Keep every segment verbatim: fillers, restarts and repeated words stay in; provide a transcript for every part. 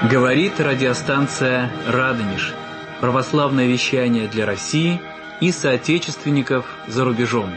Говорит радиостанция «Радонеж». Православное вещание для России и соотечественников за рубежом.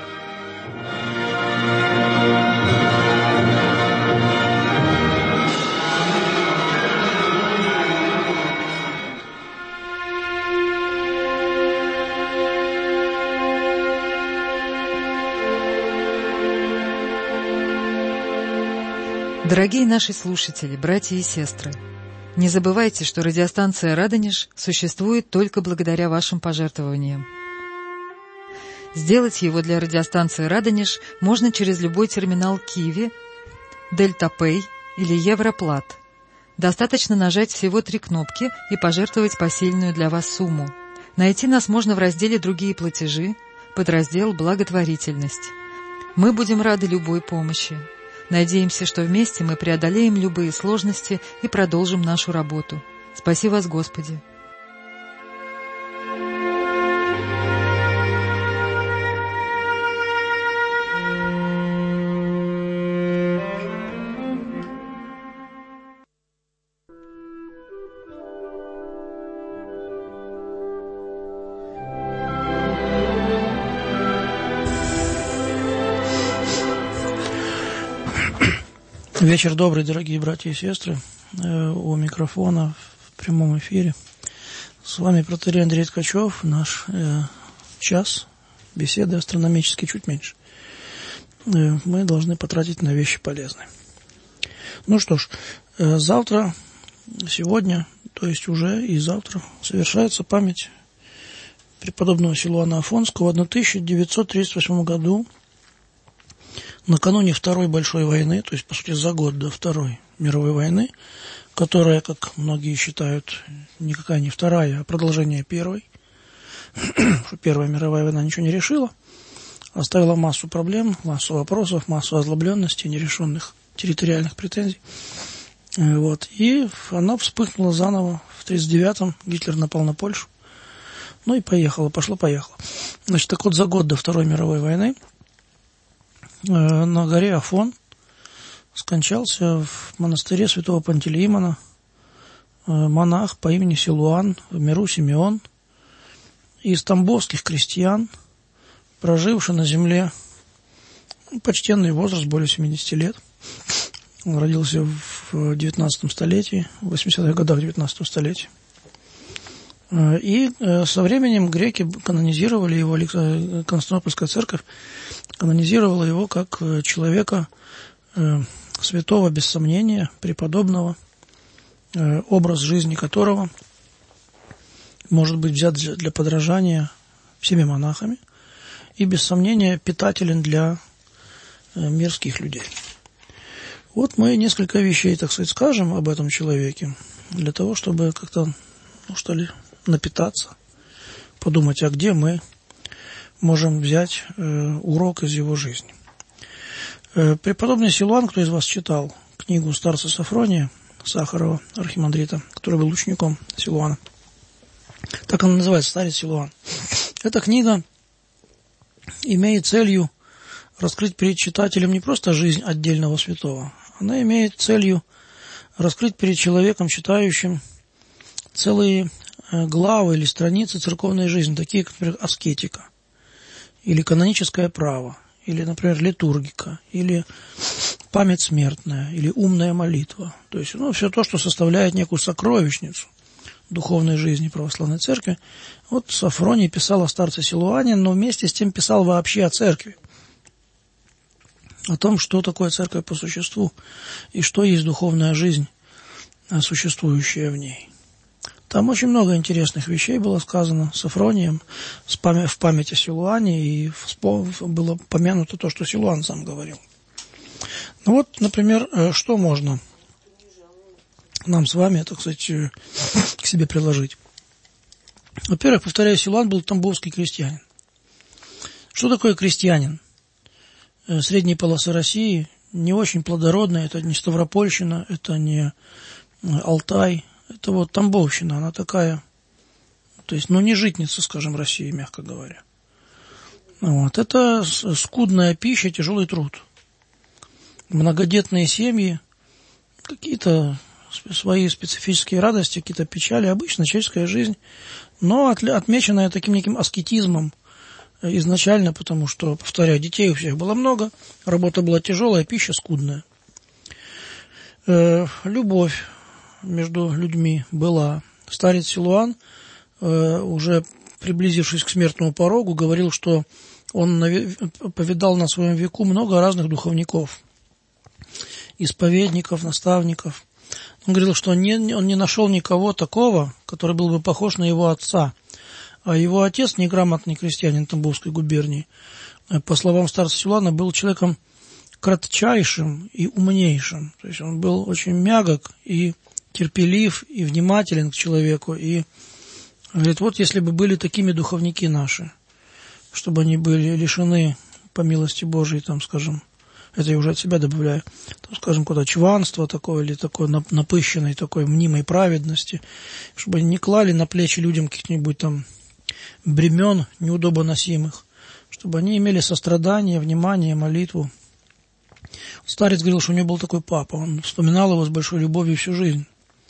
Дорогие наши слушатели, братья и сестры, не забывайте, что радиостанция «Радонеж» существует только благодаря вашим пожертвованиям. Сделать его для радиостанции «Радонеж» можно через любой терминал Киви, Дельтапэй или Европлат. Достаточно нажать всего три кнопки и пожертвовать посильную для вас сумму. Найти нас можно в разделе «Другие платежи», подраздел «Благотворительность». Мы будем рады любой помощи. Надеемся, что вместе мы преодолеем любые сложности и продолжим нашу работу. Спаси вас, Господи! Вечер добрый, дорогие братья и сестры. У микрофона в прямом эфире с вами протоиерей Андрей Ткачев. Наш э, час беседы астрономический чуть меньше. Э, мы должны потратить на вещи полезные. Ну что ж, э, завтра, сегодня, то есть уже и завтра совершается память преподобного Силуана Афонского. В тысяча девятьсот тридцать восьмом году, накануне Второй большой войны, то есть, по сути, за год до Второй мировой войны, которая, как многие считают, никакая не вторая, а продолжение Первой, что Первая мировая война ничего не решила, оставила массу проблем, массу вопросов, массу озлобленностей, нерешенных территориальных претензий. Вот. И она вспыхнула заново в тридцать девятом, Гитлер напал на Польшу, ну и поехала, пошло-поехало. Значит, так вот, за год до Второй мировой войны на горе Афон скончался в монастыре святого Пантелеимона монах по имени Силуан в миру Симеон, из тамбовских крестьян, проживший на земле почтенный возраст, более семидесяти лет. Он родился в девятнадцатом столетии, в восьмидесятых годах девятнадцатого столетия. И со временем греки канонизировали его, Константинопольская церковь канонизировала его как человека э, святого, без сомнения, преподобного, э, образ жизни которого может быть взят для подражания всеми монахами и, без сомнения, питателен для э, мирских людей. Вот мы несколько вещей, так сказать, скажем об этом человеке, для того, чтобы как-то, ну что ли, напитаться, подумать, а где мы можем взять э, урок из его жизни. Э, преподобный Силуан, кто из вас читал книгу старца Сафрония Сахарова, архимандрита, который был учеником Силуана, так она называется, старец Силуан. Эта книга имеет целью раскрыть перед читателем не просто жизнь отдельного святого, она имеет целью раскрыть перед человеком, читающим, целые э, главы или страницы церковной жизни, такие как, например, аскетика, или каноническое право, или, например, литургика, или память смертная, или умная молитва. То есть, ну, все то, что составляет некую сокровищницу духовной жизни православной церкви. Вот Сафроний писал о старце Силуане, но вместе с тем писал вообще о церкви, о том, что такое церковь по существу, и что есть духовная жизнь, существующая в ней. Там очень много интересных вещей было сказано Сафронием в память о Силуане, и было помянуто то, что Силуан сам говорил. Ну вот, например, что можно нам с вами, так сказать, к себе приложить. Во-первых, повторяю, Силуан был тамбовский крестьянин. Что такое крестьянин? Средней полосы России, не очень плодородная, это не Ставропольщина, это не Алтай. Это вот Тамбовщина, она такая, то есть, ну, не житница, скажем, России, мягко говоря. Вот. Это скудная пища, тяжелый труд. Многодетные семьи, какие-то свои специфические радости, какие-то печали, обычная человеческая жизнь, но отмеченная таким неким аскетизмом изначально, потому что, повторяю, детей у всех было много, работа была тяжелая, пища скудная. Э, любовь между людьми была. Старец Силуан, э, уже приблизившись к смертному порогу, говорил, что он повидал на своем веку много разных духовников, исповедников, наставников. Он говорил, что он не, он не нашел никого такого, который был бы похож на его отца. А его отец, неграмотный крестьянин Тамбовской губернии, по словам старца Силуана, был человеком кратчайшим и умнейшим. То есть он был очень мягок и терпелив, и внимателен к человеку. И говорит, вот если бы были такими духовники наши, чтобы они были лишены, по милости Божией, там, скажем, это я уже от себя добавляю, там, скажем, куда чванства такое, или такой напыщенной, такой мнимой праведности, чтобы они не клали на плечи людям каких-нибудь там бремен неудобоносимых, чтобы они имели сострадание, внимание, молитву. Старец говорил, что у него был такой папа, он вспоминал его с большой любовью всю жизнь.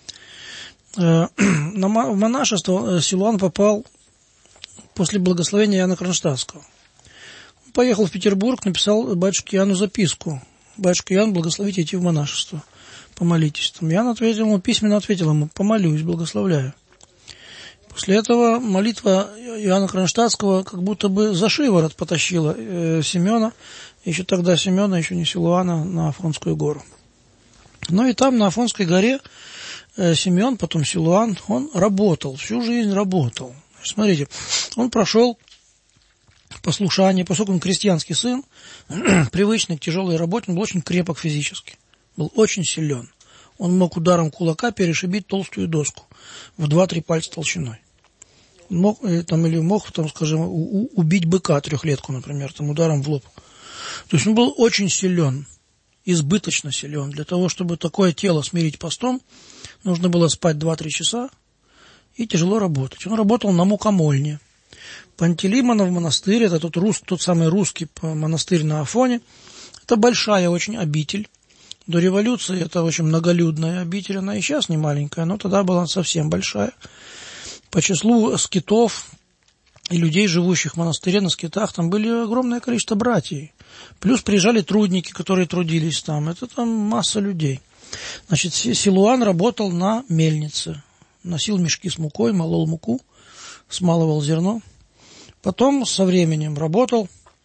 В монашество Силуан попал после благословения Иоанна Кронштадтского. Он поехал в Петербург, написал батюшке Иоанну записку. Батюшка Иоанн, благословите идти в монашество, помолитесь. Там Иоанн ответил ему, письменно ответил ему, помолюсь, благословляю. После этого молитва Иоанна Кронштадтского как будто бы за шиворот потащила э, Семена, еще тогда Семена, еще не Силуана, на Афонскую гору. Ну и там, на Афонской горе, э, Семен, потом Силуан, он работал, всю жизнь работал. Смотрите, он прошел послушание, поскольку он крестьянский сын, привычный к тяжелой работе, он был очень крепок физически, был очень силен. Он мог ударом кулака перешибить толстую доску в два-три пальца толщиной. Мог, там, или мог, там, скажем, у, убить быка трехлетку, например, там, ударом в лоб. То есть он был очень силен, избыточно силен. Для того, чтобы такое тело смирить постом, нужно было спать два-три часа и тяжело работать. Он работал на мукомольне. Пантелеймонов монастырь, это тот, рус, тот самый русский монастырь на Афоне, это большая очень обитель. До революции это очень многолюдная обитель, она и сейчас не маленькая, но тогда была совсем большая. По числу скитов и людей, живущих в монастыре на скитах, там были огромное количество братьев. Плюс приезжали трудники, которые трудились там. Это там масса людей. Значит, Силуан работал на мельнице. Носил мешки с мукой, молол муку, смалывал зерно. Потом со временем работал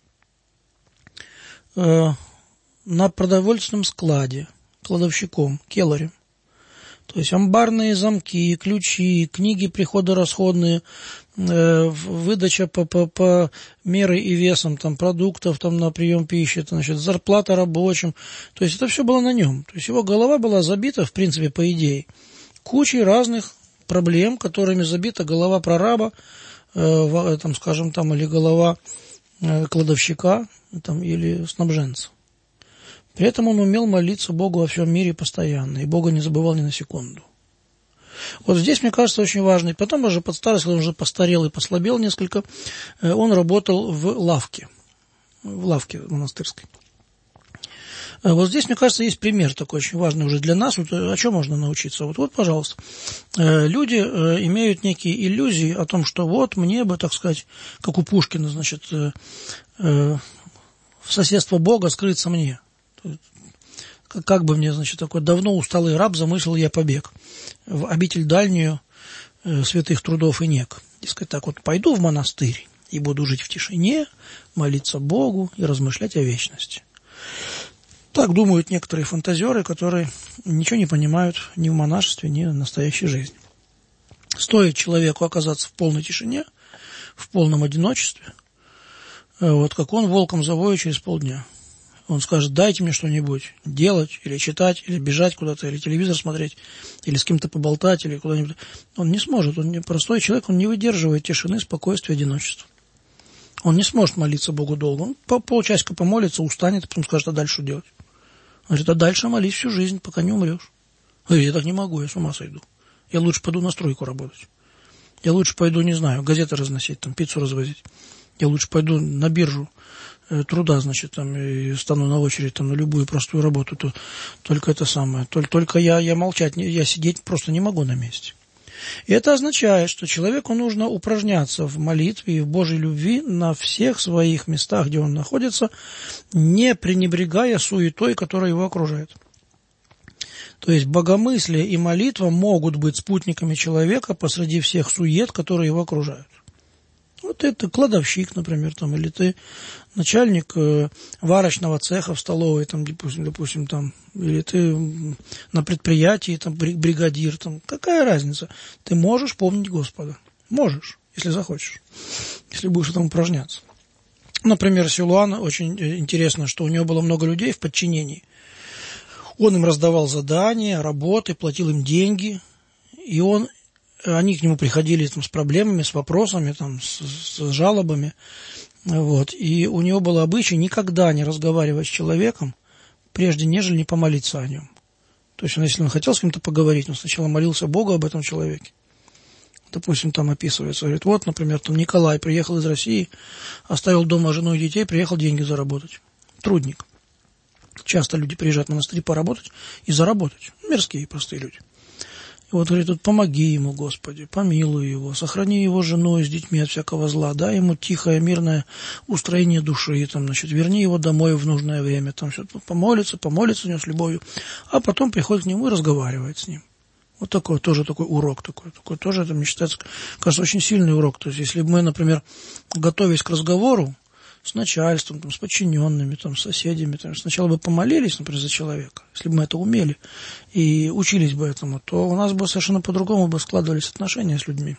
э, на продовольственном складе, кладовщиком, келарем. То есть амбарные замки, ключи, книги приходо-расходные, э, выдача по, по, по меры и весам там, продуктов там, на прием пищи, это, значит, зарплата рабочим. То есть это все было на нем. То есть его голова была забита, в принципе, по идее, кучей разных проблем, которыми забита голова прораба, э, там, скажем, там, или голова э, кладовщика там, или снабженца. При этом он умел молиться Богу во всем мире постоянно, и Бога не забывал ни на секунду. Вот здесь, мне кажется, очень важно. И потом уже под старость, когда он уже постарел и послабел несколько, он работал в лавке, в лавке монастырской. Вот здесь, мне кажется, есть пример такой очень важный уже для нас. Вот о чем можно научиться? Вот, вот, пожалуйста. Люди имеют некие иллюзии о том, что вот мне бы, так сказать, как у Пушкина, значит, в соседство Бога скрыться мне. Как бы мне, значит, такой давно усталый раб замыслил я побег в обитель дальнюю э, святых трудов и нек. Дескать, так вот, пойду в монастырь и буду жить в тишине, молиться Богу и размышлять о вечности. Так думают некоторые фантазеры, которые ничего не понимают ни в монашестве, ни в настоящей жизни. Стоит человеку оказаться в полной тишине, в полном одиночестве, э, вот как он волком завоет через полдня. Он скажет, дайте мне что-нибудь делать, или читать, или бежать куда-то, или телевизор смотреть, или с кем-то поболтать, или куда-нибудь. Он не сможет, он не простой человек, он не выдерживает тишины, спокойствия, одиночества. Он не сможет молиться Богу долго. Он по полчасика помолится, устанет, а потом скажет, а дальше что делать? Он говорит, а дальше молись всю жизнь, пока не умрешь. Он говорит, я так не могу, я с ума сойду. Я лучше пойду на стройку работать. Я лучше пойду, не знаю, газеты разносить, там, пиццу развозить. Я лучше пойду на биржу труда, значит, там, и стану на очередь там, на любую простую работу, то только это самое. Только, только я, я молчать, я сидеть просто не могу на месте. И это означает, что человеку нужно упражняться в молитве и в Божьей любви на всех своих местах, где он находится, не пренебрегая суетой, которая его окружает. То есть богомыслие и молитва могут быть спутниками человека посреди всех сует, которые его окружают. Вот это кладовщик, например, там, или ты начальник э, варочного цеха в столовой, там, допустим, допустим, там, или ты на предприятии, там, бригадир, там, какая разница? Ты можешь помнить Господа. Можешь, если захочешь, если будешь там упражняться. Например, Силуан, очень интересно, что у него было много людей в подчинении. Он им раздавал задания, работы, платил им деньги, и он... Они к нему приходили там, с проблемами, с вопросами, там, с, с жалобами. Вот. И у него был обычай никогда не разговаривать с человеком, прежде нежели не помолиться о нем. То есть, если он хотел с кем-то поговорить, он сначала молился Богу об этом человеке. Допустим, там описывается, говорит, вот, например, там Николай приехал из России, оставил дома жену и детей, приехал деньги заработать. Трудник. Часто люди приезжают в монастырь поработать и заработать. Мирские простые люди. И вот, говорит, вот помоги ему, Господи, помилуй его, сохрани его жену с детьми от всякого зла, дай ему тихое, мирное устроение души, там, значит, верни его домой в нужное время, там все помолится, помолится у него с любовью, а потом приходит к нему и разговаривает с ним. Вот такой, тоже такой урок, такой, такой тоже, это, мне считается, кажется, очень сильный урок. То есть, если бы мы, например, готовясь к разговору, с начальством, там, с подчиненными, там, с соседями, там, сначала бы помолились, например, за человека, если бы мы это умели и учились бы этому, то у нас бы совершенно по-другому бы складывались отношения с людьми.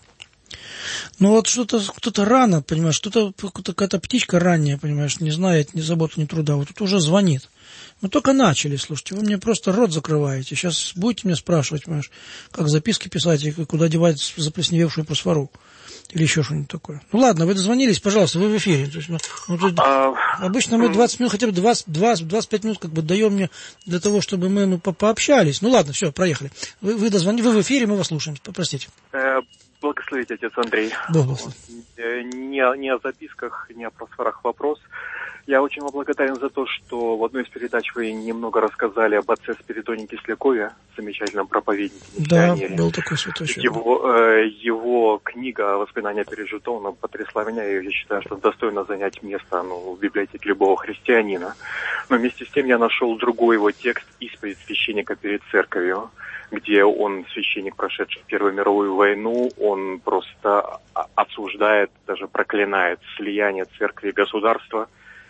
Но вот что-то, кто-то рано, понимаешь, что-то, какая-то птичка ранняя, понимаешь, не знает ни заботы, ни труда, вот тут уже звонит. Мы только начали, слушайте, вы мне просто рот закрываете, сейчас будете меня спрашивать, понимаешь, как записки писать и куда девать заплесневевшую просфору. Или еще что-нибудь такое. Ну ладно, вы дозвонились, пожалуйста, вы в эфире. То есть, ну, тут, а, обычно мы двадцать минут, хотя бы двадцать, двадцать, двадцать пять минут как бы даем мне для того, чтобы мы ну, по пообщались. Ну ладно, все, проехали. Вы, вы дозвонили, вы в эфире, мы вас слушаем. Простите. Благословите, отец Андрей. Бог благословит. Не, не о записках, не о просфорах вопрос. Я очень вам благодарен за то, что в одной из передач вы немного рассказали об отце Спиридоне Кислякове, замечательном проповеднике, миссионере. Да, был такой святой человек. Его, э, его книга «Воспоминания пережитого» потрясла меня, и я считаю, что достойно занять место ну, в библиотеке любого христианина. Но вместе с тем я нашел другой его текст «Исповедь священника перед церковью», где он, священник, прошедший Первую мировую войну, он просто осуждает, даже проклинает слияние церкви и государства,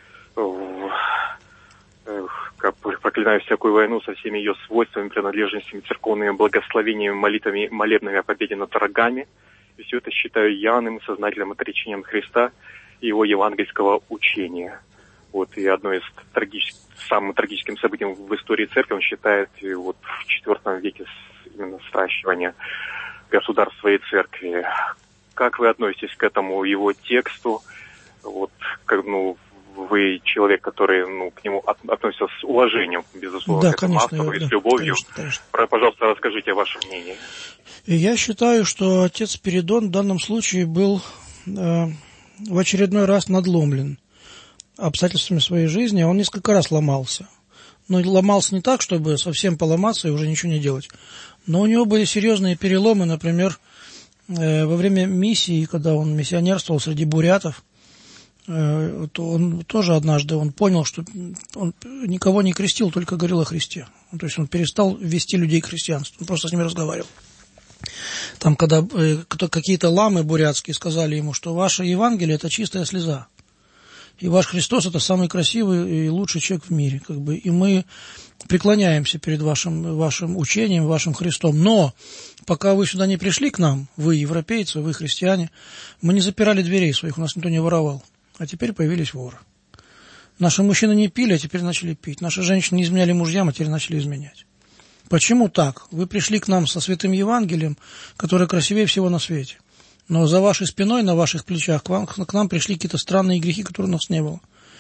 как проклинаю всякую войну со всеми ее свойствами, принадлежностями, церковными благословениями, молитвами, молебными о победе над врагами. И все это считаю явным сознательным отречением Христа и его евангельского учения. Вот, и одно из трагических, самым трагическим событием в истории церкви он считает вот, в четвёртом веке именно сращивание государства и церкви. Как вы относитесь к этому его тексту? Вот, как, ну, вы человек, который ну, к нему от, относится с уважением, безусловно, да, к этому конечно, автору и да, с любовью. Конечно, конечно. Пожалуйста, расскажите о вашем мнении. Я считаю, что отец Спиридон в данном случае был э, в очередной раз надломлен обстоятельствами своей жизни. Он несколько раз ломался. Но ломался не так, чтобы совсем поломаться и уже ничего не делать. Но у него были серьезные переломы, например, э, во время миссии, когда он миссионерствовал среди бурятов, то он тоже однажды он понял, что он никого не крестил, только говорил о Христе. То есть он перестал вести людей к христианству, он просто с ними разговаривал. Там, когда какие-то ламы бурятские сказали ему, что ваше Евангелие – это чистая слеза, и ваш Христос – это самый красивый и лучший человек в мире. Как бы, и мы преклоняемся перед вашим, вашим учением, вашим Христом. Но пока вы сюда не пришли к нам, вы европейцы, вы христиане, мы не запирали дверей своих, у нас никто не воровал. А теперь появились воры. Наши мужчины не пили, а теперь начали пить. Наши женщины не изменяли мужьям, а теперь начали изменять. Почему так? Вы пришли к нам со святым Евангелием, которое красивее всего на свете. Но за вашей спиной, на ваших плечах, к, вам, к нам пришли какие-то странные грехи, которые у нас не было.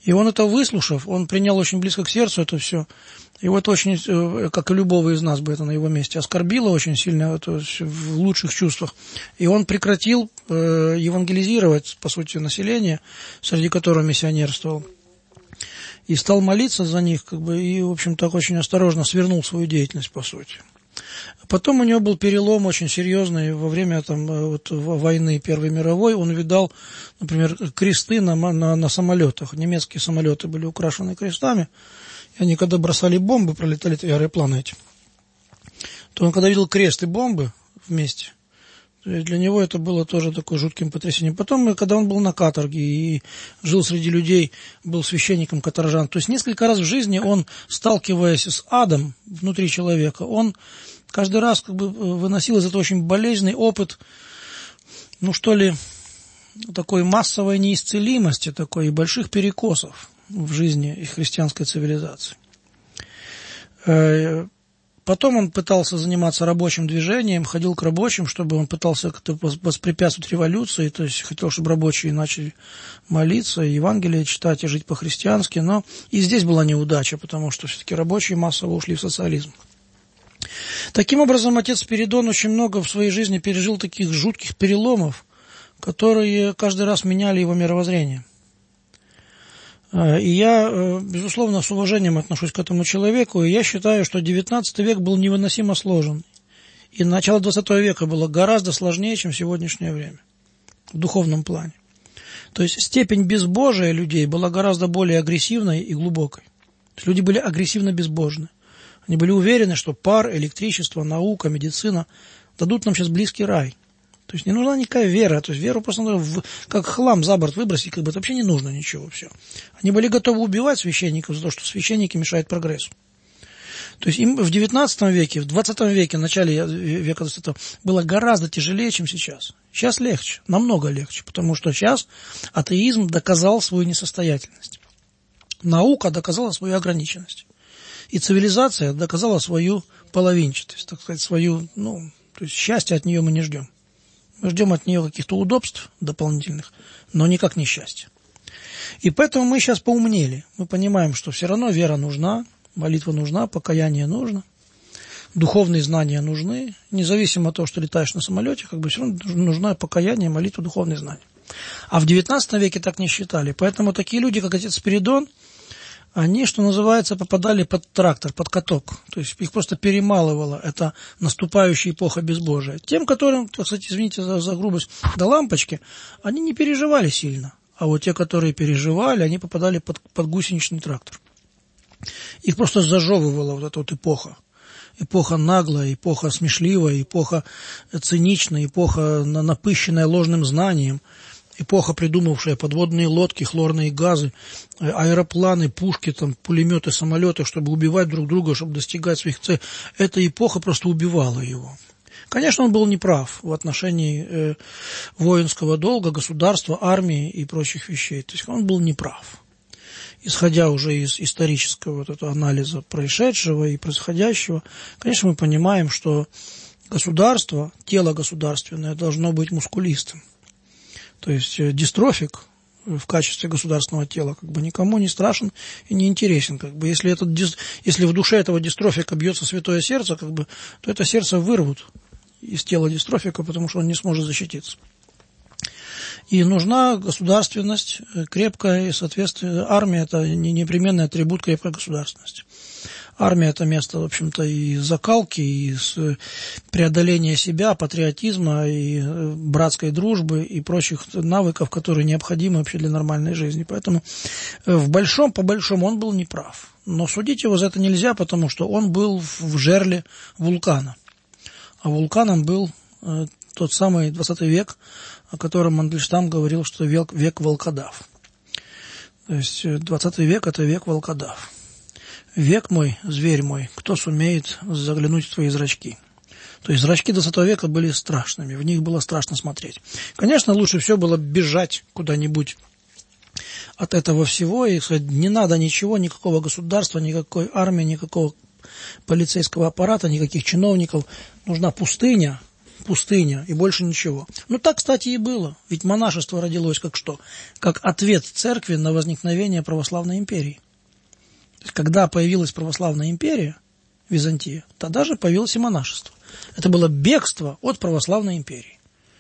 И он это выслушав, он принял очень близко к сердцу это все. И вот очень, как и любого из нас бы это на его месте, оскорбило очень сильно это, в лучших чувствах. И он прекратил э, евангелизировать, по сути, население, среди которого миссионерствовал. И стал молиться за них, как бы, и, в общем, так очень осторожно свернул свою деятельность, по сути. Потом у него был перелом очень серьезный во время там, вот, войны Первой мировой. Он видал, например, кресты на, на, на самолетах. Немецкие самолеты были украшены крестами. И они, когда бросали бомбы, пролетали аэропланы эти, то он, когда видел крест и бомбы вместе, для него это было тоже такое жутким потрясением. Потом, когда он был на каторге и жил среди людей, был священником каторжан, то есть несколько раз в жизни он, сталкиваясь с адом внутри человека, он каждый раз как бы выносил из этого очень болезненный опыт, ну что ли, такой массовой неисцелимости, такой, и больших перекосов в жизни и христианской цивилизации. Потом он пытался заниматься рабочим движением, ходил к рабочим, чтобы он пытался как-то воспрепятствовать революции, то есть хотел, чтобы рабочие начали молиться, Евангелие читать и жить по-христиански, но и здесь была неудача, потому что все-таки рабочие массово ушли в социализм. Таким образом, отец Спиридон очень много в своей жизни пережил таких жутких переломов, которые каждый раз меняли его мировоззрение. И я, безусловно, с уважением отношусь к этому человеку, и я считаю, что девятнадцатый век был невыносимо сложен. И начало двадцатого века было гораздо сложнее, чем сегодняшнее время, в духовном плане. То есть степень безбожия людей была гораздо более агрессивной и глубокой. То есть люди были агрессивно безбожны. Они были уверены, что пар, электричество, наука, медицина дадут нам сейчас близкий рай. То есть не нужна никакая вера, то есть веру просто надо в, как хлам за борт выбросить, как бы это вообще не нужно ничего, все. Они были готовы убивать священников за то, что священники мешают прогрессу. То есть им в девятнадцатом веке, в двадцатом веке, в начале века двадцатого было гораздо тяжелее, чем сейчас. Сейчас легче, намного легче, потому что сейчас атеизм доказал свою несостоятельность. Наука доказала свою ограниченность. И цивилизация доказала свою половинчатость, так сказать, свою, ну, то есть счастья от нее мы не ждем. Мы ждем от нее каких-то удобств дополнительных, но никак не счастья. И поэтому мы сейчас поумнели. Мы понимаем, что все равно вера нужна, молитва нужна, покаяние нужно, духовные знания нужны. Независимо от того, что летаешь на самолете, как бы все равно нужно покаяние, молитва, духовные знания. А в девятнадцатом веке так не считали. Поэтому такие люди, как отец Спиридон, они, что называется, попадали под трактор, под каток. То есть их просто перемалывала эта наступающая эпоха безбожия. Тем, которым, кстати, извините за, за грубость, до лампочки, они не переживали сильно. А вот те, которые переживали, они попадали под, под гусеничный трактор. Их просто зажевывала вот эта вот эпоха. Эпоха наглая, эпоха смешливая, эпоха циничная, эпоха напыщенная ложным знанием. Эпоха, придумавшая подводные лодки, хлорные газы, аэропланы, пушки, там, пулеметы, самолеты, чтобы убивать друг друга, чтобы достигать своих целей. Эта эпоха просто убивала его. Конечно, он был неправ в отношении э, воинского долга, государства, армии и прочих вещей. То есть он был неправ. Исходя уже из исторического вот этого анализа происшедшего и происходящего, конечно, мы понимаем, что государство, тело государственное должно быть мускулистым. То есть дистрофик в качестве государственного тела как бы никому не страшен и не интересен. Как бы, если, этот, если в душе этого дистрофика бьется святое сердце, как бы, то это сердце вырвут из тела дистрофика, потому что он не сможет защититься. И нужна государственность крепкая, и, соответственно, армия – это непременный атрибут крепкой государственности. Армия – это место, в общем-то, и закалки, и преодоления себя, патриотизма, и братской дружбы, и прочих навыков, которые необходимы вообще для нормальной жизни. Поэтому в большом, по большому он был неправ. Но судить его за это нельзя, потому что он был в жерле вулкана. А вулканом был э, тот самый двадцатый век, о котором Мандельштам говорил, что век, век волкодав. То есть двадцатый век – это век волкодав. Век мой, зверь мой, кто сумеет заглянуть в твои зрачки? То есть зрачки двадцатого века были страшными, в них было страшно смотреть. Конечно, лучше всего было бежать куда-нибудь от этого всего и сказать, не надо ничего, никакого государства, никакой армии, никакого полицейского аппарата, никаких чиновников. Нужна пустыня, пустыня и больше ничего. Ну, так, кстати, и было. Ведь монашество родилось как что? Как ответ церкви на возникновение православной империи. То есть, когда появилась православная империя, Византия, тогда же появилось и монашество. Это было бегство от православной империи.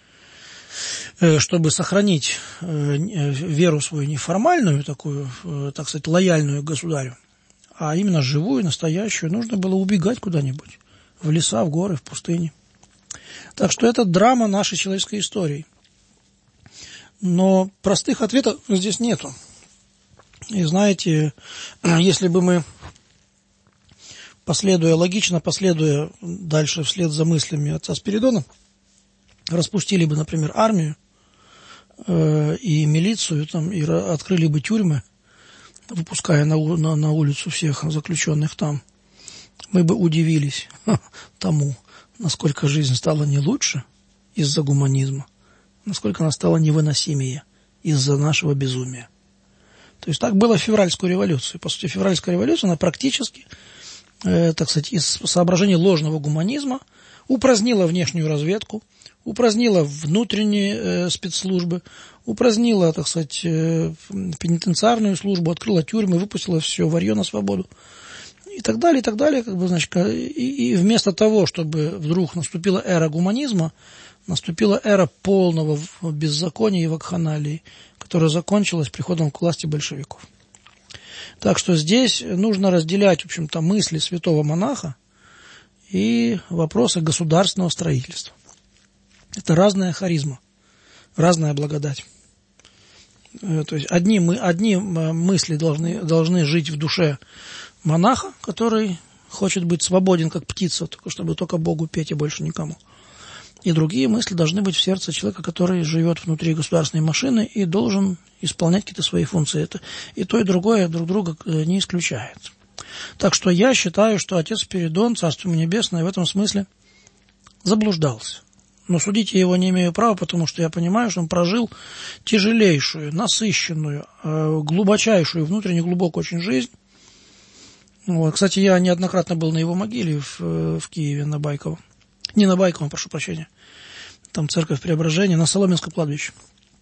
Чтобы сохранить веру свою неформальную, такую, так сказать, лояльную государю, а именно живую, настоящую, нужно было убегать куда-нибудь. В леса, в горы, в пустыни. Так что это драма нашей человеческой истории. Но простых ответов здесь нету. И знаете, если бы мы, последуя, логично последуя дальше вслед за мыслями отца Спиридона, распустили бы, например, армию э, и милицию, там, и открыли бы тюрьмы, выпуская на, на, на улицу всех заключенных там, мы бы удивились тому, насколько жизнь стала не лучше из-за гуманизма, насколько она стала невыносимее из-за нашего безумия. То есть так было в февральскую революцию. По сути, февральская революция, она практически, э, так сказать, из соображений ложного гуманизма упразднила внешнюю разведку, упразднила внутренние э, спецслужбы, упразднила, так сказать, э, пенитенциарную службу, открыла тюрьмы, выпустила все варьё на свободу. И так далее, и так далее, как бы, значит, и, и вместо того, чтобы вдруг наступила эра гуманизма, наступила эра полного беззакония и вакханалии, которая закончилась приходом к власти большевиков. Так что здесь нужно разделять, в общем-то, мысли святого монаха и вопросы государственного строительства. Это разная харизма, разная благодать. То есть одни, мы, одни мысли должны, должны жить в душе монаха, который хочет быть свободен, как птица, только чтобы только Богу петь и больше никому. И другие мысли должны быть в сердце человека, который живет внутри государственной машины и должен исполнять какие-то свои функции. Это и то, и другое друг друга не исключает. Так что я считаю, что отец Спиридон, Царство ему небесное, в этом смысле заблуждался. Но судить я его не имею права, потому что я понимаю, что он прожил тяжелейшую, насыщенную, глубочайшую, внутренне глубокую очень жизнь. Вот. Кстати, я неоднократно был на его могиле в, в Киеве, на Байково. Не на Байковом, прошу прощения. Там церковь Преображения, на Соломенском кладбище.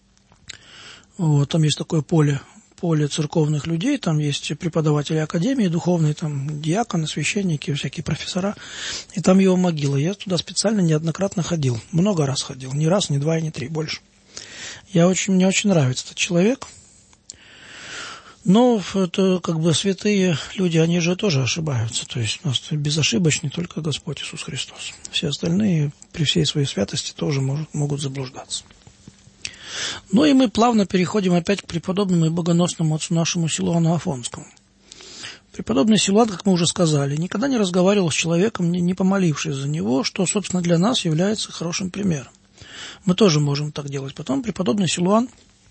Вот. Там есть такое поле, поле церковных людей, там есть преподаватели академии духовные, там диаконы, священники, всякие профессора. И там его могила. Я туда специально неоднократно ходил. Много раз ходил. Не раз, не два и не три, больше. Я очень, мне очень нравится этот человек. Но это как бы святые люди, они же тоже ошибаются. То есть у нас безошибочный только Господь Иисус Христос. Все остальные при всей своей святости тоже может, могут заблуждаться. Ну и мы плавно переходим опять к преподобному и богоносному отцу нашему Силуану Афонскому. Преподобный Силуан, как мы уже сказали, никогда не разговаривал с человеком, не помолившись за него, что, собственно, для нас является хорошим примером. Мы тоже можем так делать. Потом преподобный Силуан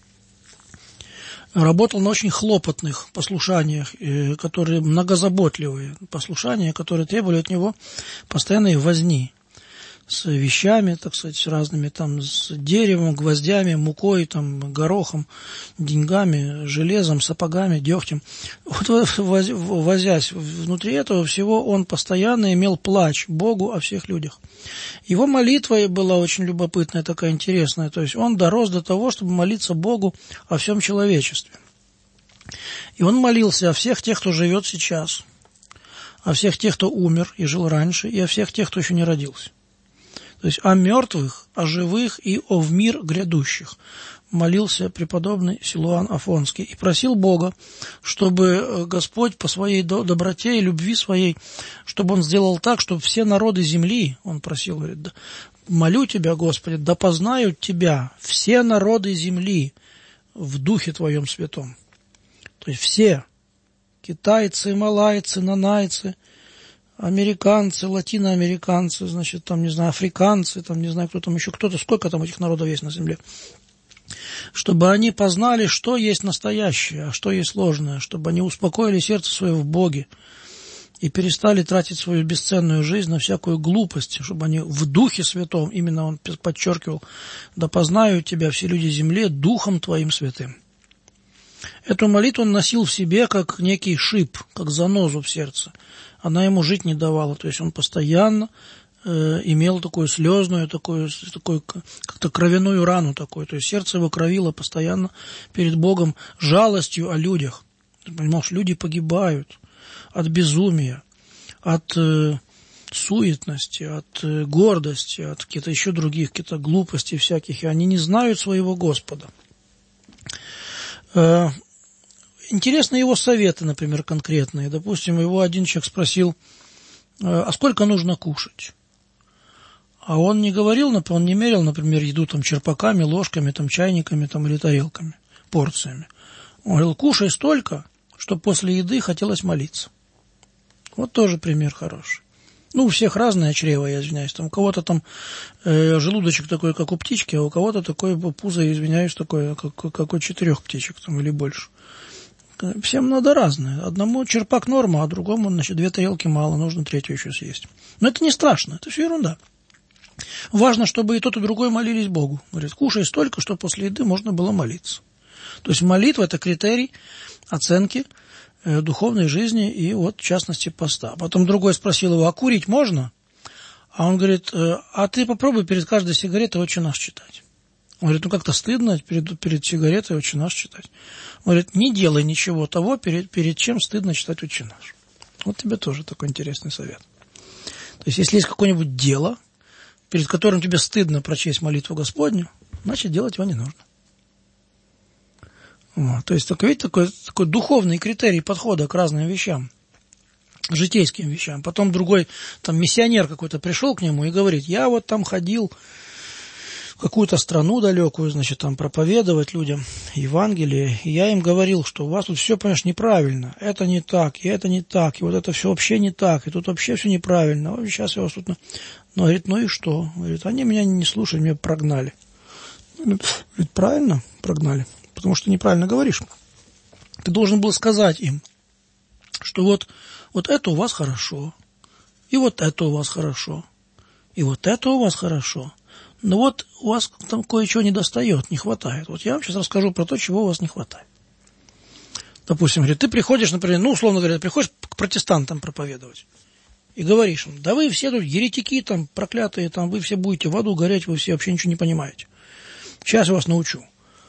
работал на очень хлопотных послушаниях, которые многозаботливые послушания, которые требовали от него постоянной возни с вещами, так сказать, с разными, там, с деревом, гвоздями, мукой, там, горохом, деньгами, железом, сапогами, дегтем. Вот возясь внутри этого всего, он постоянно имел плач Богу о всех людях. Его молитва была очень любопытная, такая интересная. То есть он дорос до того, чтобы молиться Богу о всем человечестве. И он молился о всех тех, кто живет сейчас, о всех тех, кто умер и жил раньше, и о всех тех, кто еще не родился. То есть о мертвых, о живых и о в мир грядущих молился преподобный Силуан Афонский и просил Бога, чтобы Господь по своей доброте и любви своей, чтобы Он сделал так, чтобы все народы земли, он просил, говорит, молю Тебя, Господи, да познают Тебя все народы земли в Духе Твоем Святом. То есть все, китайцы, малайцы, нанайцы, американцы, латиноамериканцы, значит, там, не знаю, африканцы, там, не знаю, кто там еще, кто-то, сколько там этих народов есть на земле, чтобы они познали, что есть настоящее, а что есть ложное, чтобы они успокоили сердце свое в Боге и перестали тратить свою бесценную жизнь на всякую глупость, чтобы они в Духе Святом, именно он подчеркивал, да познают Тебя все люди земли Духом Твоим Святым. Эту молитву он носил в себе как некий шип, как занозу в сердце. Она ему жить не давала, то есть он постоянно э, имел такую слезную, такую, такую как-то кровяную рану такую. То есть сердце его кровило постоянно перед Богом жалостью о людях. Ты понимаешь, люди погибают от безумия, от э, суетности, от э, гордости, от каких-то еще других, каких-то глупостей всяких, и они не знают своего Господа. Э, интересны его советы, например, конкретные. Допустим, его один человек спросил, э, а сколько нужно кушать? А он не говорил, он не мерил, например, еду там черпаками, ложками, там, чайниками там, или тарелками, порциями. Он говорил, кушай столько, чтобы после еды хотелось молиться. Вот тоже пример хороший. Ну, у всех разное чрево, я извиняюсь. Там у кого-то там э, желудочек такой, как у птички, а у кого-то такое пузо, извиняюсь, такое, как, как у четырех птичек там, или больше. Всем надо разное. Одному черпак норма, а другому, значит, две тарелки мало, нужно третью еще съесть. Но это не страшно, это все ерунда. Важно, чтобы и тот, и другой молились Богу. Говорит, кушай столько, чтобы после еды можно было молиться. То есть молитва – это критерий оценки э, духовной жизни и вот в частности поста. Потом другой спросил его, а курить можно? А он говорит, э, а ты попробуй перед каждой сигаретой «Отче наш» читать. Он говорит, ну как-то стыдно перед, перед сигаретой «Отче наш» читать. Он говорит, не делай ничего того, перед, перед чем стыдно читать «Отче наш». Вот тебе тоже такой интересный совет. То есть если есть какое-нибудь дело, перед которым тебе стыдно прочесть молитву Господню, значит делать его не нужно. Вот, то есть, так, видите, такой, такой духовный критерий подхода к разным вещам, житейским вещам. Потом другой, там, миссионер какой-то пришел к нему и говорит, я вот там ходил в какую-то страну далекую, значит, там проповедовать людям Евангелие, и я им говорил, что у вас тут все, понимаешь, неправильно, это не так, и это не так, и вот это все вообще не так, и тут вообще все неправильно, а сейчас я вас тут... Ну, говорит, ну и что? Говорит, они меня не слушали, меня прогнали. Говорит, правильно прогнали. Потому что неправильно говоришь. Ты должен был сказать им, что вот, вот это у вас хорошо, и вот это у вас хорошо, и вот это у вас хорошо, но вот у вас там кое-чего недостает, не хватает. Вот я вам сейчас расскажу про то, чего у вас не хватает. Допустим, говорит, ты приходишь, например, ну, условно говоря, приходишь к протестантам проповедовать и говоришь им, да вы все тут еретики, там, проклятые, там, вы все будете в аду гореть, вы все вообще ничего не понимаете. Сейчас я вас научу.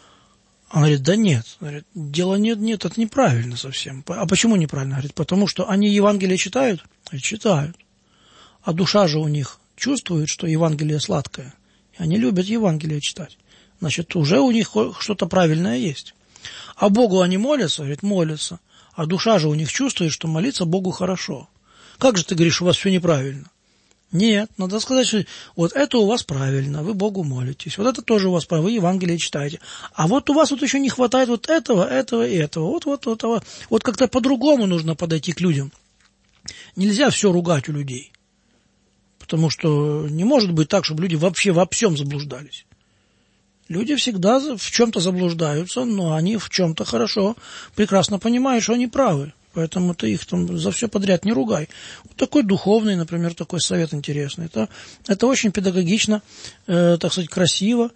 Он говорит, да нет, говорит, дело нет, нет, это неправильно совсем. А почему неправильно? Говорит, потому что они Евангелие читают? Говорит, читают. А душа же у них чувствует, что Евангелие сладкое. И они любят Евангелие читать. Значит, уже у них что-то правильное есть. А Богу они молятся? Говорит, молятся. А душа же у них чувствует, что молиться Богу хорошо. Как же ты говоришь, у вас все неправильно? Нет, надо сказать, что вот это у вас правильно, вы Богу молитесь, вот это тоже у вас правильно, вы Евангелие читаете, а вот у вас вот еще не хватает вот этого, этого и этого, вот, вот, вот, вот, вот как-то по-другому нужно подойти к людям. Нельзя все ругать у людей, потому что не может быть так, чтобы люди вообще во всем заблуждались. Люди всегда в чем-то заблуждаются, но они в чем-то хорошо, прекрасно понимают, что они правы. Поэтому ты их там за все подряд не ругай. Вот такой духовный, например, такой совет интересный. Это, это очень педагогично, э, так сказать, красиво.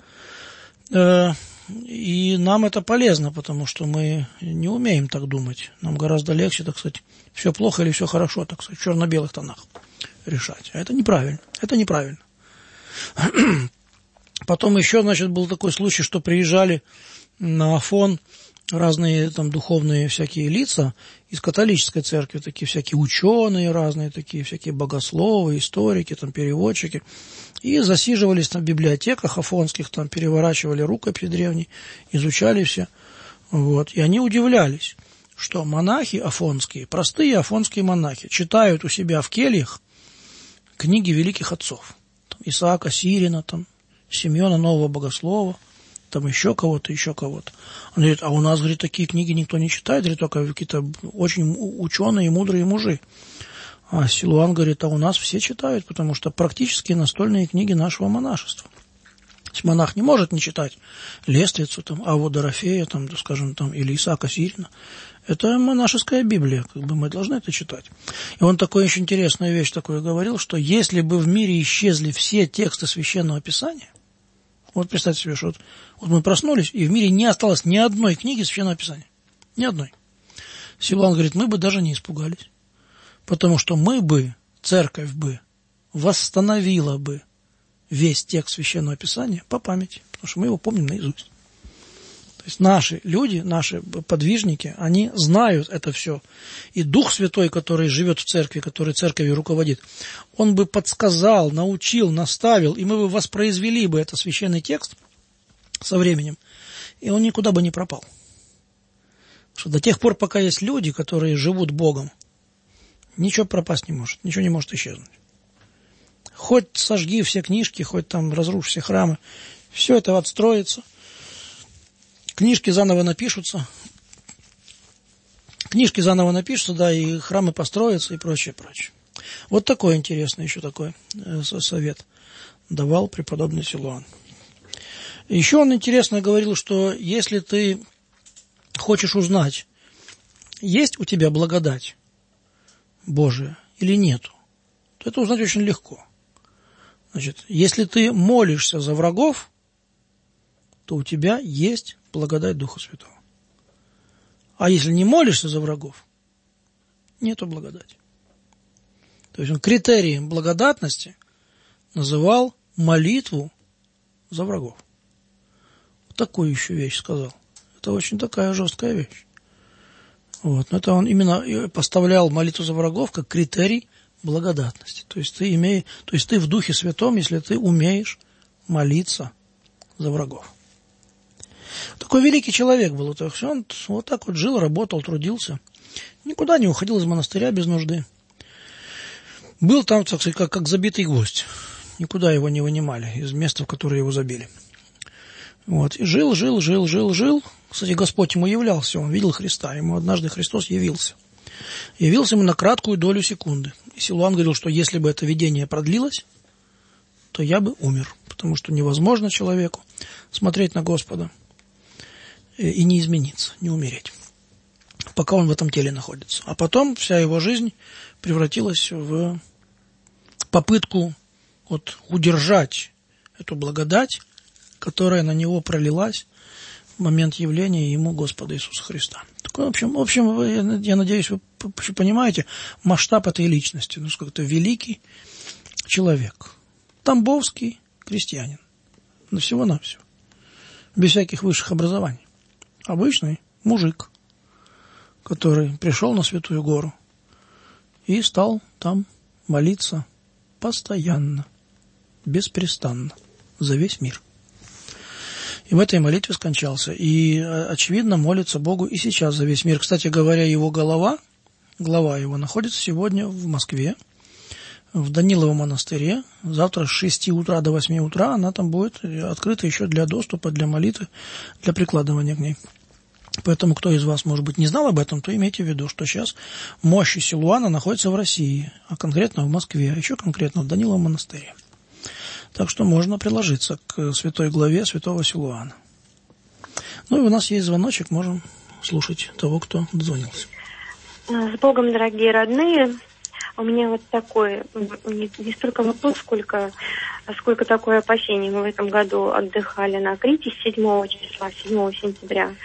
Э, и нам это полезно, потому что мы не умеем так думать. Нам гораздо легче, так сказать, все плохо или все хорошо, так сказать, в черно-белых тонах решать. А это неправильно. Это неправильно. Потом еще, значит, был такой случай, что приезжали на Афон разные там духовные всякие лица из католической церкви, такие всякие ученые разные, такие всякие богословы, историки, там переводчики, и засиживались там в библиотеках афонских, там переворачивали рукописи древние, изучали все, вот, и они удивлялись, что монахи афонские, простые афонские монахи, читают у себя в кельях книги великих отцов, там, Исаака Сирина, там, Симеона Нового Богослова, там еще кого-то, еще кого-то. Он говорит, а у нас, говорит, такие книги никто не читает, говорит, только какие-то очень ученые и мудрые мужи. А Силуан говорит, а у нас все читают, потому что практически настольные книги нашего монашества. То есть монах не может не читать Лествицу, там, Аву Дорофея, там, скажем, там, или Исаака Сирина. Это монашеская Библия, как бы мы должны это читать. И он такую очень интересную вещь такую говорил, что если бы в мире исчезли все тексты Священного Писания, вот представьте себе, что вот, вот мы проснулись, и в мире не осталось ни одной книги Священного Писания. Ни одной. Силуан говорит, мы бы даже не испугались. Потому что мы бы, церковь бы, восстановила бы весь текст Священного Писания по памяти, потому что мы его помним наизусть. То есть наши люди, наши подвижники, они знают это все. И Дух Святой, который живет в церкви, который церковью руководит, он бы подсказал, научил, наставил, и мы бы воспроизвели бы этот священный текст со временем, и он никуда бы не пропал. Потому что до тех пор, пока есть люди, которые живут Богом, ничего пропасть не может, ничего не может исчезнуть. Хоть сожги все книжки, хоть там разрушь все храмы, все это отстроится. Книжки заново напишутся, книжки заново напишутся, да, и храмы построятся и прочее, прочее. Вот такой интересный еще такой совет давал преподобный Силуан. Еще он интересно говорил, что если ты хочешь узнать, есть у тебя благодать Божия или нету, то это узнать очень легко. Значит, если ты молишься за врагов, то у тебя есть благодать Духа Святого. А если не молишься за врагов, нету благодати. То есть он критерием благодатности называл молитву за врагов. Вот такую еще вещь сказал. Это очень такая жесткая вещь. Вот. Но это он именно поставлял молитву за врагов как критерий благодатности. То есть ты имеешь, то есть ты в Духе Святом, если ты умеешь молиться за врагов. Такой великий человек был. Он вот так вот жил, работал, трудился. Никуда не уходил из монастыря без нужды. Был там, так сказать, как, как забитый гвоздь. Никуда его не вынимали из места, в которое его забили. Вот. И жил, жил, жил, жил, жил. Кстати, Господь ему являлся. Он видел Христа. Ему однажды Христос явился. Явился ему на краткую долю секунды. И Силуан говорил, что если бы это видение продлилось, то я бы умер. Потому что невозможно человеку смотреть на Господа и не измениться, не умереть, пока он в этом теле находится. А потом вся его жизнь превратилась в попытку вот удержать эту благодать, которая на него пролилась в момент явления ему Господа Иисуса Христа. Такой, в общем, в общем, я надеюсь, вы понимаете масштаб этой личности. Ну, как-то великий человек, тамбовский крестьянин, на всего-навсего, без всяких высших образований. Обычный мужик, который пришел на Святую Гору и стал там молиться постоянно, беспрестанно, за весь мир. И в этой молитве скончался. И, очевидно, молится Богу и сейчас за весь мир. Кстати говоря, его голова, глава его находится сегодня в Москве, в Даниловом монастыре. Завтра с шести утра до восьми утра она там будет открыта еще для доступа, для молитвы, для прикладывания к ней. Поэтому, кто из вас, может быть, не знал об этом, то имейте в виду, что сейчас мощи Силуана находятся в России, а конкретно в Москве, а еще конкретно в Даниловом монастыре. Так что можно приложиться к святой главе святого Силуана. Ну и у нас есть звоночек, можем слушать того, кто дозвонился. С Богом, дорогие родные. У меня вот такой, не, не столько вопрос, сколько, сколько такое опасение. Мы в этом году отдыхали на Крите с седьмого числа, седьмого сентября.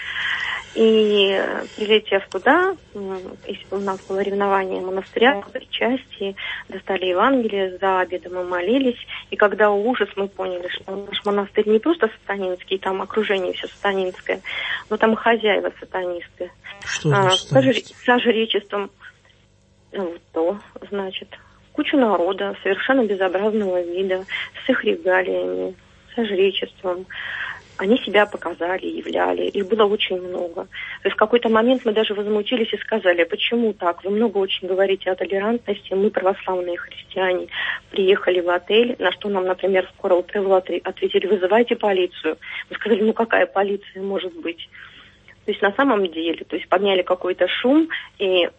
И прилетев туда, у нас было ревнование монастыря, причастие, достали Евангелие, за обедом мы молились. И когда ужас, мы поняли, что наш монастырь не просто сатанинский, там окружение все сатанинское, но там хозяева сатанисты. Что а, с жречеством. Ну, то, значит, кучу народа, совершенно безобразного вида, с их регалиями, со жречеством. Они себя показали, являли. Их было очень много. То есть в какой-то момент мы даже возмутились и сказали, почему так? Вы много очень говорите о толерантности. Мы, православные христиане, приехали в отель, на что нам, например, в Coral Travel ответили, вызывайте полицию. Мы сказали, ну какая полиция может быть? То есть на самом деле, то есть подняли какой-то шум, и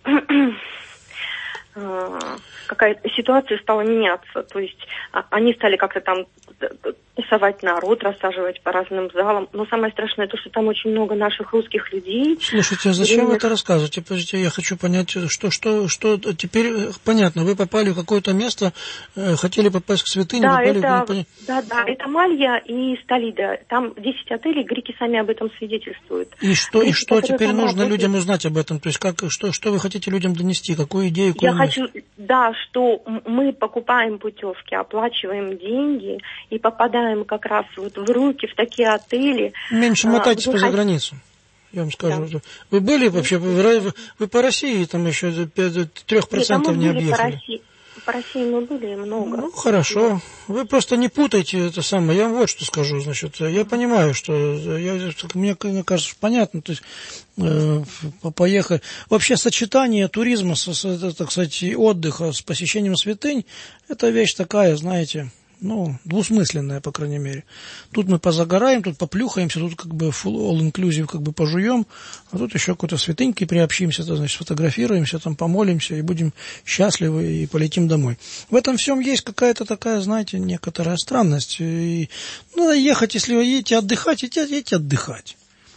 какая-то ситуация стала меняться. То есть они стали как-то там тусовать народ, рассаживать по разным залам. Но самое страшное то, что там очень много наших русских людей. Слушайте, а зачем вы это рассказываете? Подождите, я хочу понять, что, что, что теперь понятно. Вы попали в какое-то место, хотели попасть к святыне, да, попали это, в... Да, да, это Малья и Столида. Там десять отелей, греки сами об этом свидетельствуют. И что, греки, и что теперь нужно работают... людям узнать об этом? То есть как, что, что вы хотите людям донести? Какую идею? Какую я хочу, да, что мы покупаем путевки, оплачиваем деньги и попадаем как раз вот в руки, в такие отели. Меньше мотайтесь а, по хот... заграницу. Я вам скажу. Да. Вы были вообще, вы, вы по России там еще трех процентов не объехали? По России мы были много. Ну, хорошо. Вы просто не путайте это самое. Я вам вот что скажу. Значит, я понимаю, что я, мне кажется, понятно. То есть, э, поехать. Вообще, сочетание туризма, с, с, так сказать, отдыха с посещением святынь, это вещь такая, знаете, ну, двусмысленная, по крайней мере. Тут мы позагораем, тут поплюхаемся, тут как бы full all-inclusive как бы пожуем, а тут еще какой-то святынькой приобщимся, то, значит, сфотографируемся, там помолимся и будем счастливы и полетим домой. В этом всем есть какая-то такая, знаете, некоторая странность. И, ну, надо ехать, если вы едете отдыхать, едете, едете отдыхать.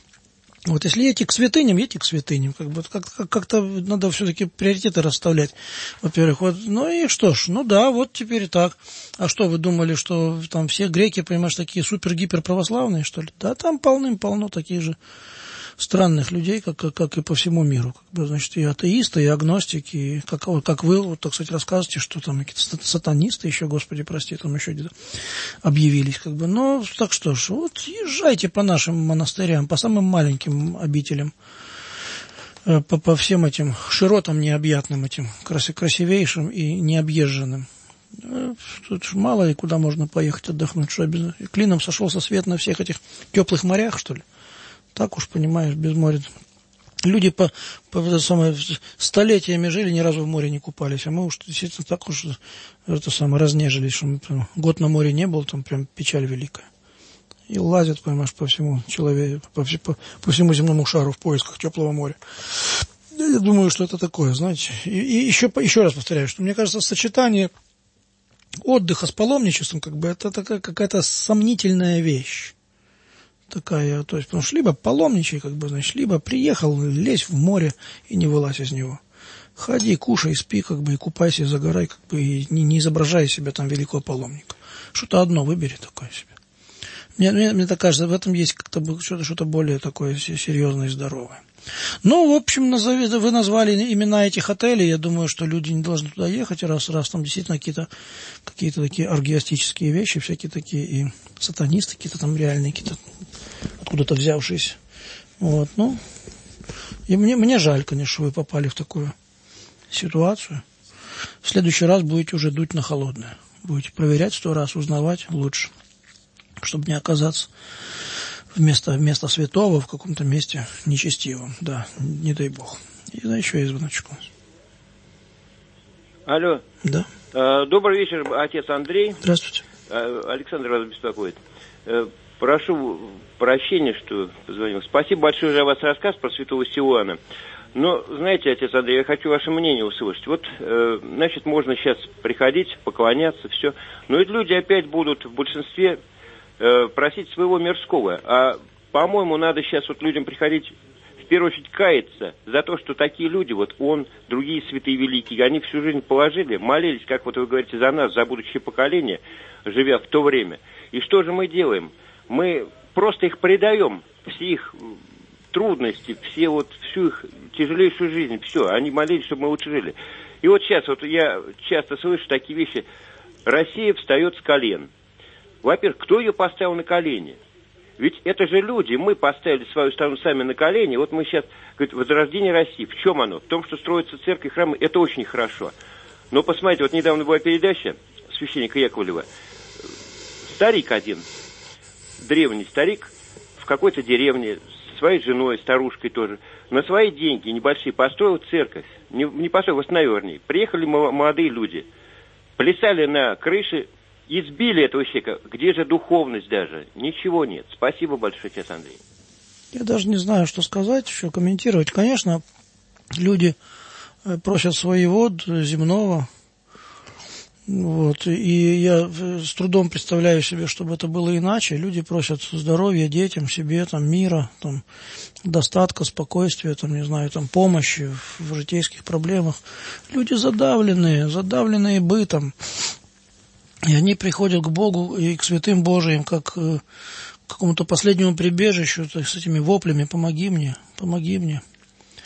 Вот если едете к святыням, едете к святыням. Как бы как, как, как-то надо все-таки приоритеты расставлять. Во-первых, вот, ну и что ж, ну да, вот теперь так. А что, вы думали, что там все греки, понимаешь, такие супер-гипер православные, что ли? Да, там полным-полно таких же странных людей, как, как, как и по всему миру. Как бы, значит, и атеисты, и агностики, и как, как вы, вот, так сказать, рассказываете, что там какие-то сатанисты еще, Господи, прости, там еще где-то объявились. Как бы. Ну, так что ж, вот езжайте по нашим монастырям, по самым маленьким обителям, по, по всем этим широтам необъятным, этим красивейшим и необъезженным. Тут мало и куда можно поехать отдохнуть, что обязательно. Клином сошелся свет на всех этих теплых морях, что ли? Так уж, понимаешь, без моря. Люди по, по это самое, столетиями жили, ни разу в море не купались. А мы уж действительно так уж это самое, разнежились, что мы прям, год на море не был, там прям печаль великая. И лазят, понимаешь, по всему человеку, по, по, по всему земному шару в поисках теплого моря. Я думаю, что это такое, знаете. И, и еще, еще раз повторяю, что мне кажется, сочетание отдыха с паломничеством, как бы, это такая какая-то сомнительная вещь. Такая, то есть, потому что либо паломничай, как бы, значит, либо приехал, лезь в море и не вылазь из него. Ходи, кушай, спи, как бы, и купайся, загорай, как бы, и не, не изображай себя там великого паломника. Что-то одно выбери такое себе. Мне, мне, мне так кажется, в этом есть как-то что-то, что-то более такое серьезное и здоровое. Ну, в общем, назови, вы назвали имена этих отелей. Я думаю, что люди не должны туда ехать, раз, раз там действительно какие-то, какие-то такие аргиастические вещи, всякие такие, и сатанисты какие-то там реальные, какие-то откуда-то взявшиеся. Вот, ну, и мне, мне жаль, конечно, что вы попали в такую ситуацию. В следующий раз будете уже дуть на холодное. Будете проверять сто раз, узнавать лучше, чтобы не оказаться вместо, вместо святого в каком-то месте нечестивом. Да, не дай бог. И да, еще есть звоночек. Алло. Да. А, добрый вечер, отец Андрей. Здравствуйте. А, Александр вас беспокоит. А, прошу прощения, что позвонил. Спасибо большое за ваш рассказ про святого Силуана. Но, знаете, отец Андрей, я хочу ваше мнение услышать. Вот, э, значит, можно сейчас приходить, поклоняться, все. Но ведь люди опять будут в большинстве э, просить своего мирского. А, по-моему, надо сейчас вот людям приходить, в первую очередь, каяться за то, что такие люди, вот он, другие святые великие, они всю жизнь положили, молились, как вот вы говорите, за нас, за будущее поколение, живя в то время. И что же мы делаем? Мы просто их предаем, все их трудности, все вот, всю их тяжелейшую жизнь, все, они молились, чтобы мы лучше жили. И вот сейчас, вот я часто слышу такие вещи, Россия встает с колен. Во-первых, кто ее поставил на колени? Ведь это же люди, мы поставили свою страну сами на колени, вот мы сейчас, говорит, возрождение России, в чем оно? В том, что строятся церкви, храмы, это очень хорошо. Но посмотрите, вот недавно была передача священника Яковлева, старик один, древний старик, в какой-то деревне, своей женой, старушкой тоже, на свои деньги небольшие построил церковь. Не, не построил, восстановил, вернее. Приехали молодые люди, плясали на крыше, избили этого человека. Где же духовность даже? Ничего нет. Спасибо большое, отец Андрей. Я даже не знаю, что сказать, что комментировать. Конечно, люди просят своего земного. Вот, и я с трудом представляю себе, чтобы это было иначе. Люди просят здоровья детям, себе, там, мира, там, достатка, спокойствия, там, не знаю, там, помощи в, в житейских проблемах. Люди задавленные, задавленные бытом. И они приходят к Богу и к святым Божиим, как к какому-то последнему прибежищу, то есть с этими воплями: помоги мне, помоги мне.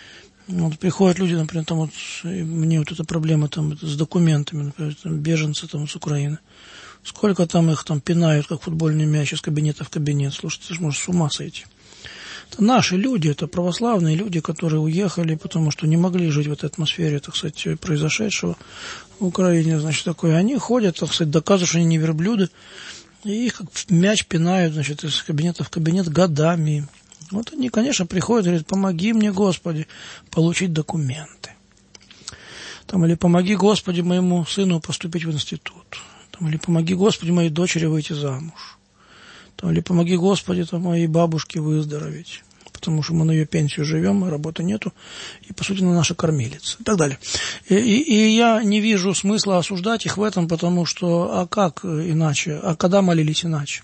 Вот приходят люди, например, там вот, мне вот эта проблема там это, с документами, например, там, беженцы там с Украины. Сколько там их там пинают, как футбольный мяч из кабинета в кабинет. Слушайте, ты же можешь с ума сойти. Это наши люди, это православные люди, которые уехали, потому что не могли жить в этой атмосфере, так сказать, произошедшего в Украине. Значит, такое. Они ходят, так сказать, доказывают, что они не верблюды, и их как мяч пинают, значит, из кабинета в кабинет годами. Вот они, конечно, приходят и говорят: помоги мне, Господи, получить документы. Там, или помоги, Господи, моему сыну поступить в институт. Там, или помоги, Господи, моей дочери выйти замуж. Там, или помоги, Господи, там, моей бабушке выздороветь. Потому что мы на ее пенсию живем, работы нету, и, по сути, она наша кормилица. И так далее. И, и, и я не вижу смысла осуждать их в этом, потому что, а как иначе? А когда молились иначе?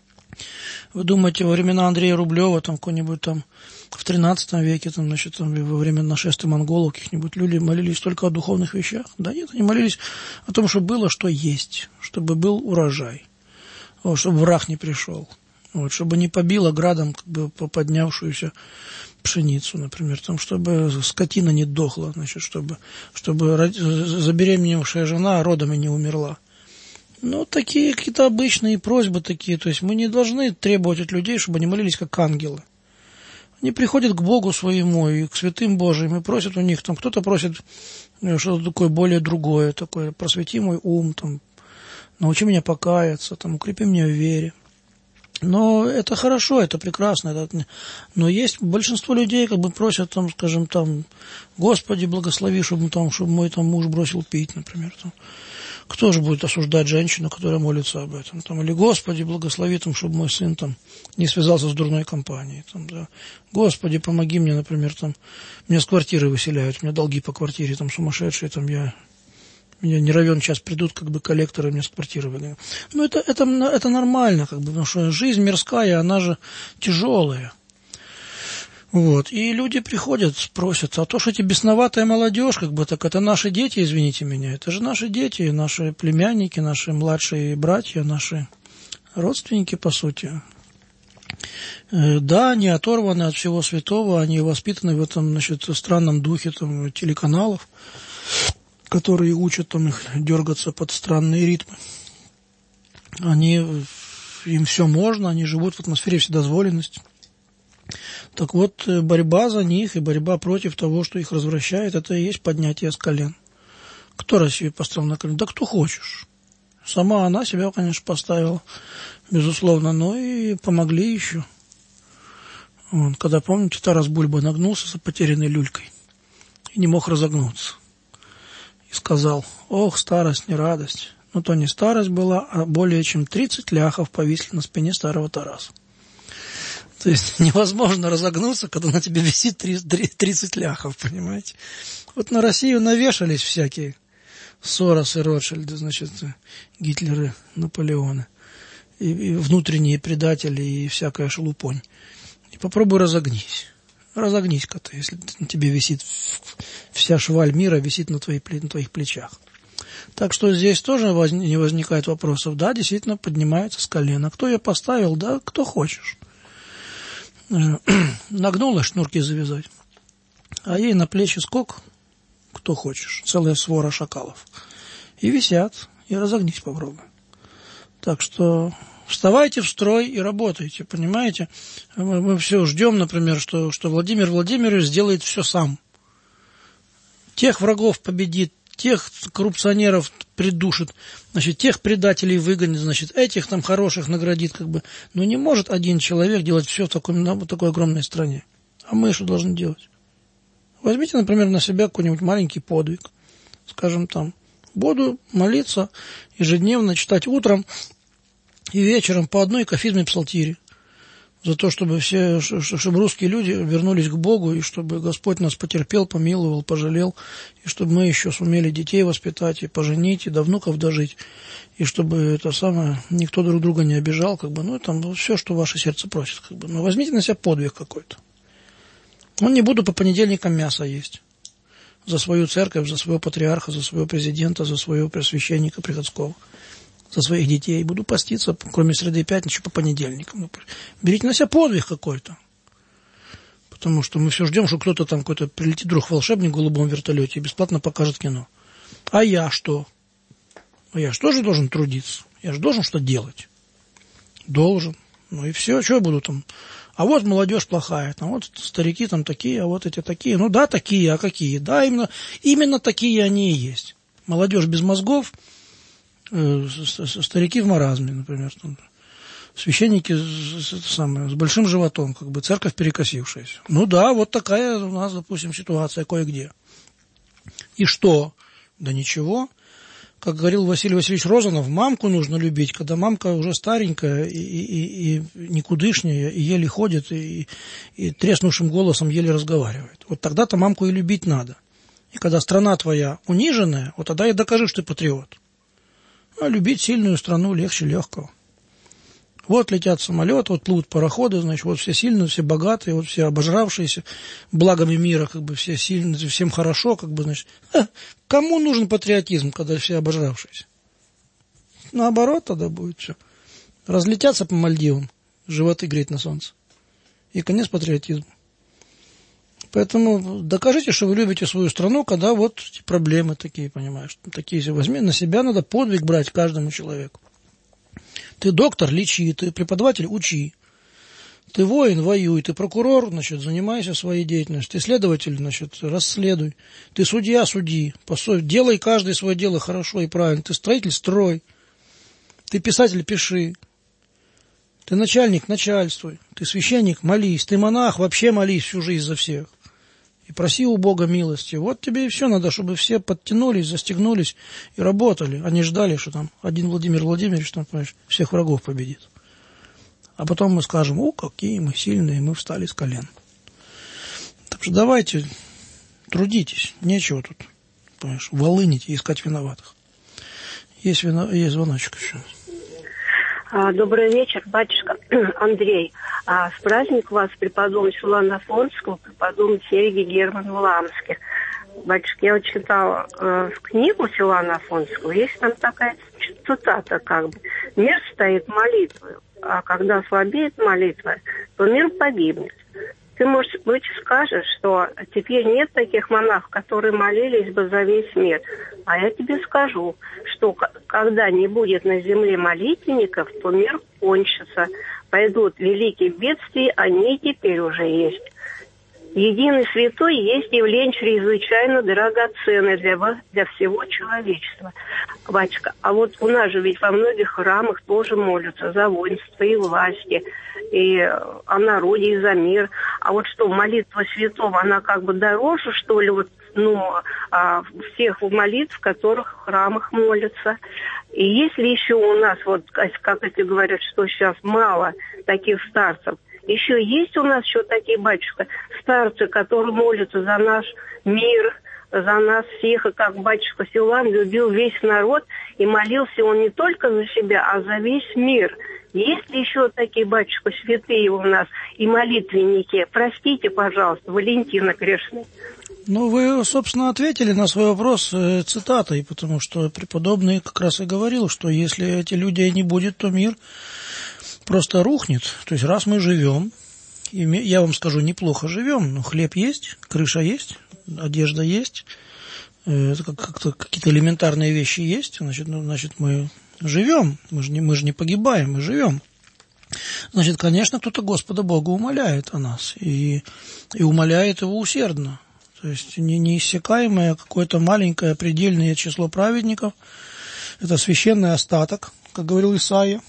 Вы думаете, во времена Андрея Рублева, там, какой-нибудь там, в тринадцатом веке, там, значит, там, во время нашествия монголов, каких-нибудь люди молились только о духовных вещах? Да нет, они молились о том, чтобы было что есть, чтобы был урожай, вот, чтобы враг не пришел, вот, чтобы не побило градом как бы поднявшуюся пшеницу, например, там, чтобы скотина не дохла, значит, чтобы, чтобы забеременевшая жена родами не умерла. Ну, такие какие-то обычные просьбы такие. То есть мы не должны требовать от людей, чтобы они молились как ангелы. Они приходят к Богу своему и к святым Божиим и просят у них, там кто-то просит что-то такое более другое, такое: просвети мой ум, там, научи меня покаяться, там, укрепи меня в вере. Но это хорошо, это прекрасно. Это... Но есть большинство людей, как бы просят, там, скажем, там, Господи, благослови, чтобы, там, чтобы мой там, муж бросил пить, например, там. Кто же будет осуждать женщину, которая молится об этом? Там, или Господи, благослови, там, чтобы мой сын там, не связался с дурной компанией. Там, да. Господи, помоги мне, например, там, меня с квартиры выселяют, у меня долги по квартире там, сумасшедшие, там, я, меня не равен час придут как бы коллекторы, меня с квартиры выгонят. Ну, это, это, это нормально, как бы, потому что жизнь мирская, она же тяжелая. Вот, и люди приходят, просят, а то, что эти бесноватая молодежь, как бы, так это наши дети, извините меня, это же наши дети, наши племянники, наши младшие братья, наши родственники, по сути. Да, они оторваны от всего святого, они воспитаны в этом, значит, странном духе там, телеканалов, которые учат там, их дергаться под странные ритмы. Они, им все можно, они живут в атмосфере вседозволенности. Так вот, борьба за них и борьба против того, что их развращает, это и есть поднятие с колен. Кто Россию поставил на колено? Да кто хочешь. Сама она себя, конечно, поставила, безусловно, но и помогли еще. Вот, когда, помните, Тарас Бульба нагнулся за потерянной люлькой и не мог разогнуться. И сказал: ох, старость, не радость. Но то не старость была, а более чем тридцать ляхов повисли на спине старого Тараса. То есть невозможно разогнуться, когда на тебе висит тридцать ляхов, понимаете? Вот на Россию навешались всякие Соросы, Ротшильды, значит, Гитлеры, Наполеоны, и, и внутренние предатели, и всякая шелупонь. И попробуй разогнись. Разогнись-ка ты, если на тебе висит вся шваль мира, висит на, твоей, на твоих плечах. Так что здесь тоже воз, не возникает вопросов. Да, действительно, поднимается с колена. Кто ее поставил? Да, кто хочешь. Нагнула шнурки завязать, а ей на плечи скок, кто хочешь, целая свора шакалов, и висят, и разогнись попробуй. Так что вставайте в строй и работайте, понимаете? Мы, мы все ждем, например, что, что Владимир Владимирович сделает все сам. Тех врагов победит, тех коррупционеров придушит, значит, тех предателей выгонит, значит, этих там хороших наградит, как бы. Но не может один человек делать все в такой, на такой огромной стране. А мы что должны делать? Возьмите, например, на себя какой-нибудь маленький подвиг. Скажем там, буду молиться ежедневно, читать утром и вечером по одной кафизме псалтири. За то, чтобы все, чтобы русские люди вернулись к Богу, и чтобы Господь нас потерпел, помиловал, пожалел, и чтобы мы еще сумели детей воспитать, и поженить, и до внуков дожить, и чтобы это самое, никто друг друга не обижал, как бы, ну, там, все, что ваше сердце просит, как бы. Но возьмите на себя подвиг какой-то. Ну, не буду по понедельникам мясо есть. За свою церковь, за своего патриарха, за своего президента, за своего пресвященника приходского. За своих детей. Буду поститься, кроме среды и пятницы, по понедельникам. Берите на себя подвиг какой-то. Потому что мы все ждем, что кто-то там, какой-то прилетит вдруг волшебник в голубом вертолете и бесплатно покажет кино. А я что? А я же тоже должен трудиться. Я же должен что-то делать. Должен. Ну и все, что я буду там... А вот молодежь плохая, там вот старики там такие, а вот эти такие. Ну да, такие, а какие? Да, именно, именно такие они и есть. Молодежь без мозгов, э, старики в маразме, например. Там, священники с, с, самое, с большим животом, как бы церковь перекосившаяся. Ну да, вот такая у нас, допустим, ситуация кое-где. И что? Да ничего. Как говорил Василий Васильевич Розанов, мамку нужно любить, когда мамка уже старенькая и, и, и никудышняя, и еле ходит, и, и треснувшим голосом еле разговаривает. Вот тогда-то мамку и любить надо. И когда страна твоя униженная, вот тогда и докажи, что ты патриот. А любить сильную страну легче легкого. Вот летят самолеты, вот плывут пароходы, значит, вот все сильные, все богатые, вот все обожравшиеся, благами мира, как бы все сильные, всем хорошо, как бы, значит. Ха, кому нужен патриотизм, когда все обожравшиеся? Наоборот тогда будет все. Разлетятся по Мальдивам, животы греть на солнце. И конец патриотизму. Поэтому докажите, что вы любите свою страну, когда вот проблемы такие, понимаешь, такие возьми, на себя надо подвиг брать каждому человеку. Ты доктор, лечи, ты преподаватель, учи. Ты воин, воюй, ты прокурор, значит, занимайся своей деятельностью. Ты следователь, значит, расследуй. Ты судья, суди. Делай каждое свое дело хорошо и правильно. Ты строитель, строй. Ты писатель, пиши. Ты начальник, начальствуй. Ты священник, молись. Ты монах, вообще молись всю жизнь за всех. И проси у Бога милости. Вот тебе и все надо, чтобы все подтянулись, застегнулись и работали. Они ждали, что там один Владимир Владимирович, там, понимаешь, всех врагов победит. А потом мы скажем, о, какие мы сильные, мы встали с колен. Так что давайте, трудитесь, нечего тут, понимаешь, волынить и искать виноватых. Есть, вино... есть звоночек еще. Добрый вечер, батюшка Андрей. А, с праздник вас, преподобный Силуан Афонского, преподобный Сергий Герман Вламский. Батюшка, я вот читала э, книгу Силуана Афонского, есть там такая цитата, как бы: «Мир стоит молитвой, а когда ослабеет молитва, то мир погибнет». Ты, может быть, скажешь, что теперь нет таких монахов, которые молились бы за весь мир. А я тебе скажу, что когда не будет на земле молитвенников, то мир кончится. Пойдут великие бедствия, они теперь уже есть. Единый святой есть явление чрезвычайно драгоценное для вас, для всего человечества. Батюшка, а вот у нас же ведь во многих храмах тоже молятся за воинство и власти, и о народе, и за мир. А вот что, молитва святого, она как бы дороже, что ли, вот, ну, а, всех молитв, в которых в храмах молятся? И есть ли еще у нас, вот, как эти говорят, что сейчас мало таких старцев, еще есть у нас еще такие, батюшка, старцы, которые молятся за наш мир, за нас всех, и как батюшка Силуан любил весь народ, и молился он не только за себя, а за весь мир. Есть ли еще такие, батюшка, святые у нас и молитвенники? Простите, пожалуйста, Валентина Грешная. Ну, вы, собственно, ответили на свой вопрос э, цитатой, потому что преподобный как раз и говорил, что если эти люди не будет, то мир просто рухнет. То есть раз мы живем, и я вам скажу, неплохо живем, но хлеб есть, крыша есть, одежда есть, э, как-то какие-то элементарные вещи есть, значит, ну, значит мы живем, мы же не, мы же не погибаем, мы живем. Значит, конечно, кто-то Господа Бога умоляет о нас, и, и умоляет его усердно. То есть не, неиссякаемое какое-то маленькое предельное число праведников, это священный остаток, как говорил Исаия,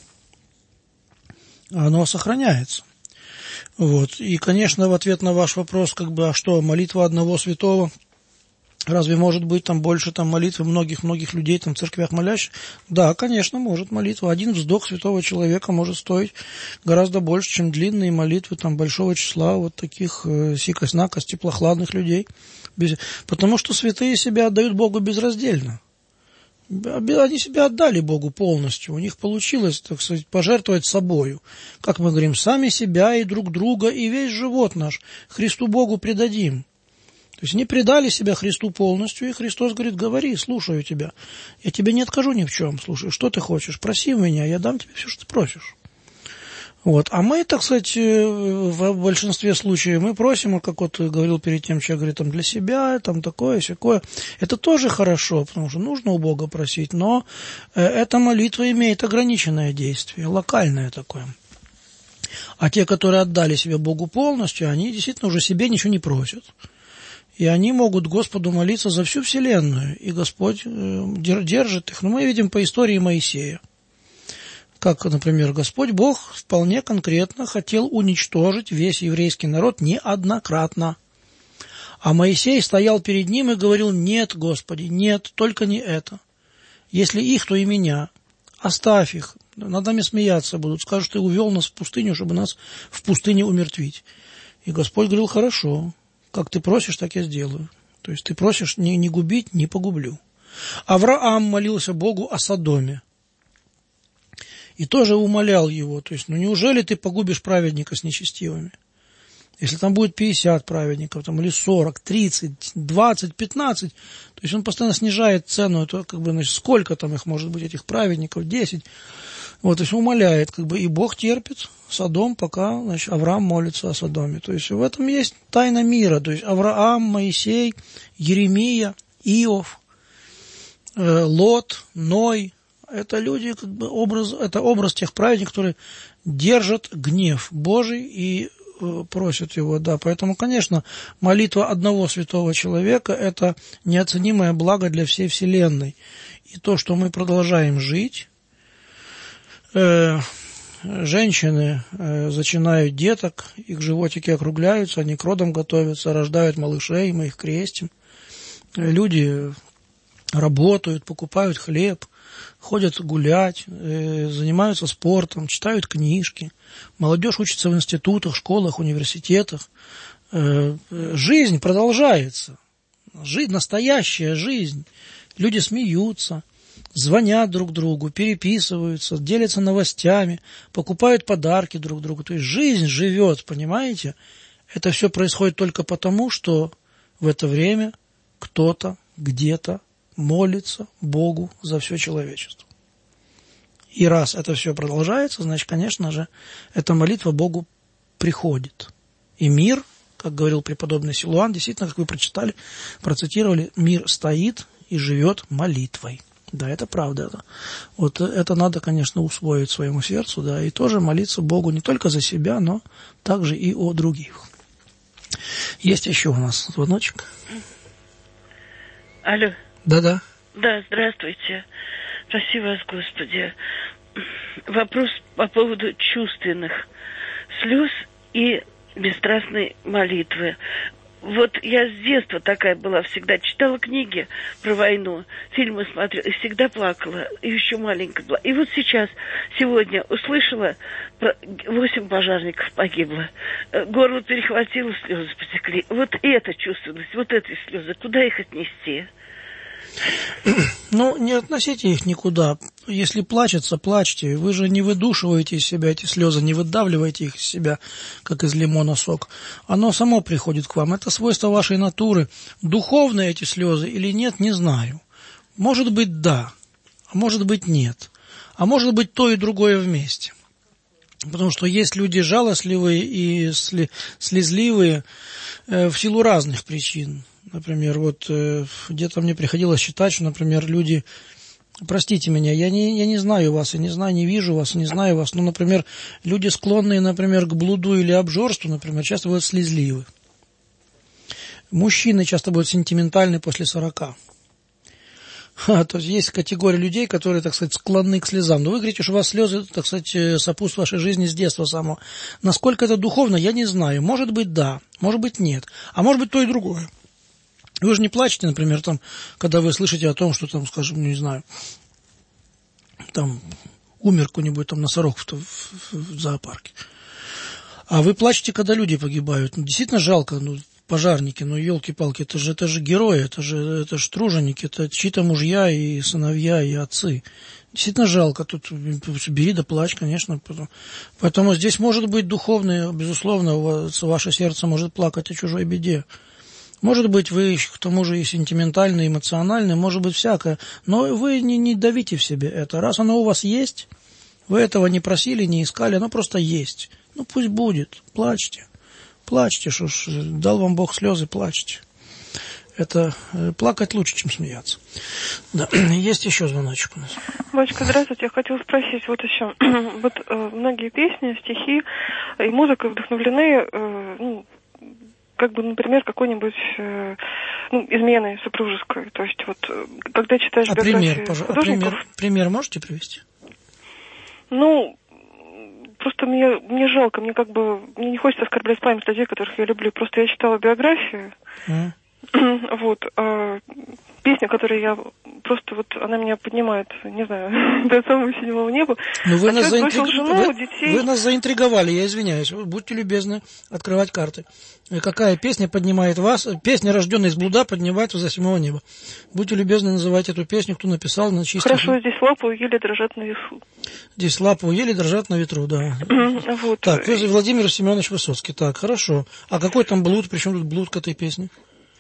оно сохраняется. Вот. И, конечно, в ответ на ваш вопрос, как бы, а что, молитва одного святого, разве может быть там больше там молитвы многих-многих людей там в церквях молящих? Да, конечно, может молитва. Один вздох святого человека может стоить гораздо больше, чем длинные молитвы там большого числа вот таких э, сикость-накость, теплохладных людей. Без... Потому что святые себя отдают Богу безраздельно. Они себя отдали Богу полностью. У них получилось, так сказать, пожертвовать собою. Как мы говорим, сами себя и друг друга, и весь живот наш Христу Богу предадим. То есть они предали себя Христу полностью, и Христос говорит: говори, слушаю тебя. Я тебе не откажу ни в чем. Слушай, что ты хочешь? Проси меня, я дам тебе все, что ты просишь. Вот. А мы, так сказать, в большинстве случаев мы просим, как вот говорил перед тем человек, говорит, там для себя, там такое, сякое. Это тоже хорошо, потому что нужно у Бога просить, но эта молитва имеет ограниченное действие, локальное такое. А те, которые отдали себе Богу полностью, они действительно уже себе ничего не просят. И они могут Господу молиться за всю вселенную, и Господь держит их. Но мы видим по истории Моисея. Как, например, Господь Бог вполне конкретно хотел уничтожить весь еврейский народ неоднократно. А Моисей стоял перед ним и говорил: «Нет, Господи, нет, только не это. Если их, то и меня. Оставь их. Над нами смеяться будут. Скажут, ты увел нас в пустыню, чтобы нас в пустыне умертвить». И Господь говорил: «Хорошо, как ты просишь, так я сделаю». То есть ты просишь не, не губить, не погублю. Авраам молился Богу о Содоме. И тоже умолял его, то есть, ну неужели ты погубишь праведника с нечестивыми? Если там будет пятьдесят праведников, там, или сорок, тридцать, двадцать, пятнадцать, то есть он постоянно снижает цену, это как бы, значит, сколько там их может быть, этих праведников, десять. Вот, то есть умоляет, как бы, и Бог терпит Содом, пока, значит, Авраам молится о Содоме. То есть в этом есть тайна мира, то есть Авраам, Моисей, Еремия, Иов, э, Лот, Ной. Это люди, как бы, образ, это образ тех праведников, которые держат гнев Божий и э, просят его, да. Поэтому, конечно, молитва одного святого человека – это неоценимое благо для всей вселенной. И то, что мы продолжаем жить, э, женщины э, зачинают деток, их животики округляются, они к родам готовятся, рождают малышей, мы их крестим. Люди работают, покупают хлеб, ходят гулять, э, занимаются спортом, читают книжки. Молодежь учится в институтах, школах, университетах. Э, жизнь продолжается. Жизнь, настоящая жизнь. Люди смеются, звонят друг другу, переписываются, делятся новостями, покупают подарки друг другу. То есть жизнь живет, понимаете? Это все происходит только потому, что в это время кто-то где-то молится Богу за все человечество. И раз это все продолжается, значит, конечно же, эта молитва Богу приходит. И мир, как говорил преподобный Силуан, действительно, как вы прочитали, процитировали, мир стоит и живет молитвой. Да, это правда. Это. Вот это надо, конечно, усвоить своему сердцу, да, и тоже молиться Богу не только за себя, но также и о других. Есть еще у нас звоночек. Алло. Да-да. Да, здравствуйте. Спаси вас, Господи. Вопрос по поводу чувственных слез и бесстрастной молитвы. Вот я с детства такая была, всегда читала книги про войну, фильмы смотрела, и всегда плакала, и еще маленькая была. И вот сейчас, сегодня услышала, про восемь пожарников погибло, горло перехватило, слезы потекли. Вот эта чувственность, вот эти слезы, куда их отнести? Ну, не относите их никуда. Если плачется, плачьте. Вы же не выдушиваете из себя эти слезы, не выдавливаете их из себя, как из лимона сок. Оно само приходит к вам. Это свойство вашей натуры. Духовные эти слезы или нет, не знаю. Может быть, да, а может быть, нет. А может быть, то и другое вместе. Потому что есть люди жалостливые и слезливые в силу разных причин. Например, вот э, где-то мне приходилось считать, что, например, люди, простите меня, я не, я не знаю вас, я не знаю, не вижу вас, не знаю вас, но, например, люди, склонные, например, к блуду или обжорству, например, часто бывают слезливы. Мужчины часто бывают сентиментальны после сорока. Ха, то есть есть категория людей, которые, так сказать, склонны к слезам. Но вы говорите, что у вас слезы, так сказать, сопутствуют вашей жизни с детства самого. Насколько это духовно, я не знаю. Может быть, да, может быть, нет, а может быть, то и другое. Вы же не плачете, например, там, когда вы слышите о том, что там, скажем, не знаю, там умер какой-нибудь там носорог в, в, в зоопарке. А вы плачете, когда люди погибают. Ну, действительно жалко, ну, пожарники, ну, елки-палки, это же, это же герои, это же, это же труженики, это чьи-то мужья и сыновья, и отцы. Действительно жалко, тут бери да плачь, конечно. Поэтому здесь может быть духовное, безусловно, ваше сердце может плакать о чужой беде. Может быть, вы к тому же и сентиментальны, эмоциональны, может быть, всякое, но вы не, не давите в себе это. Раз оно у вас есть, Вы этого не просили, не искали, оно просто есть. Ну, пусть будет, плачьте. Плачьте, что ж, дал вам Бог слезы, плачьте. Это э, плакать лучше, чем смеяться. Да. Есть еще звоночек у нас. Батюшка, здравствуйте. Я хотела спросить вот еще. Вот э, многие песни, стихи и музыка вдохновлены, э, ну, как бы, например, какой-нибудь э, ну, изменой супружеской. То есть вот, э, когда читаешь а биографии пример, художников... А пример, пример можете привести? Ну... Просто мне, мне жалко, мне как бы, мне не хочется оскорблять память людей, которых я люблю. Просто я читала биографию, mm. вот, а песня, которую я просто вот, она меня поднимает, не знаю, до самого седьмого неба. Ну, вы, а нас заинтриг... жену, вы, детей. вы нас заинтриговали, я извиняюсь. Будьте любезны открывать карты. Какая песня поднимает вас? Песня, рожденная из блуда, поднимает вас до седьмого неба. Будьте любезны называть эту песню, кто написал, на чистом. Хорошо, здесь лапы у ели дрожат на ветру. Здесь лапы у ели дрожат на ветру, да. Вот. Так, Владимир Семенович Высоцкий. Так, хорошо. А какой там блуд? Причем тут блуд к этой песне?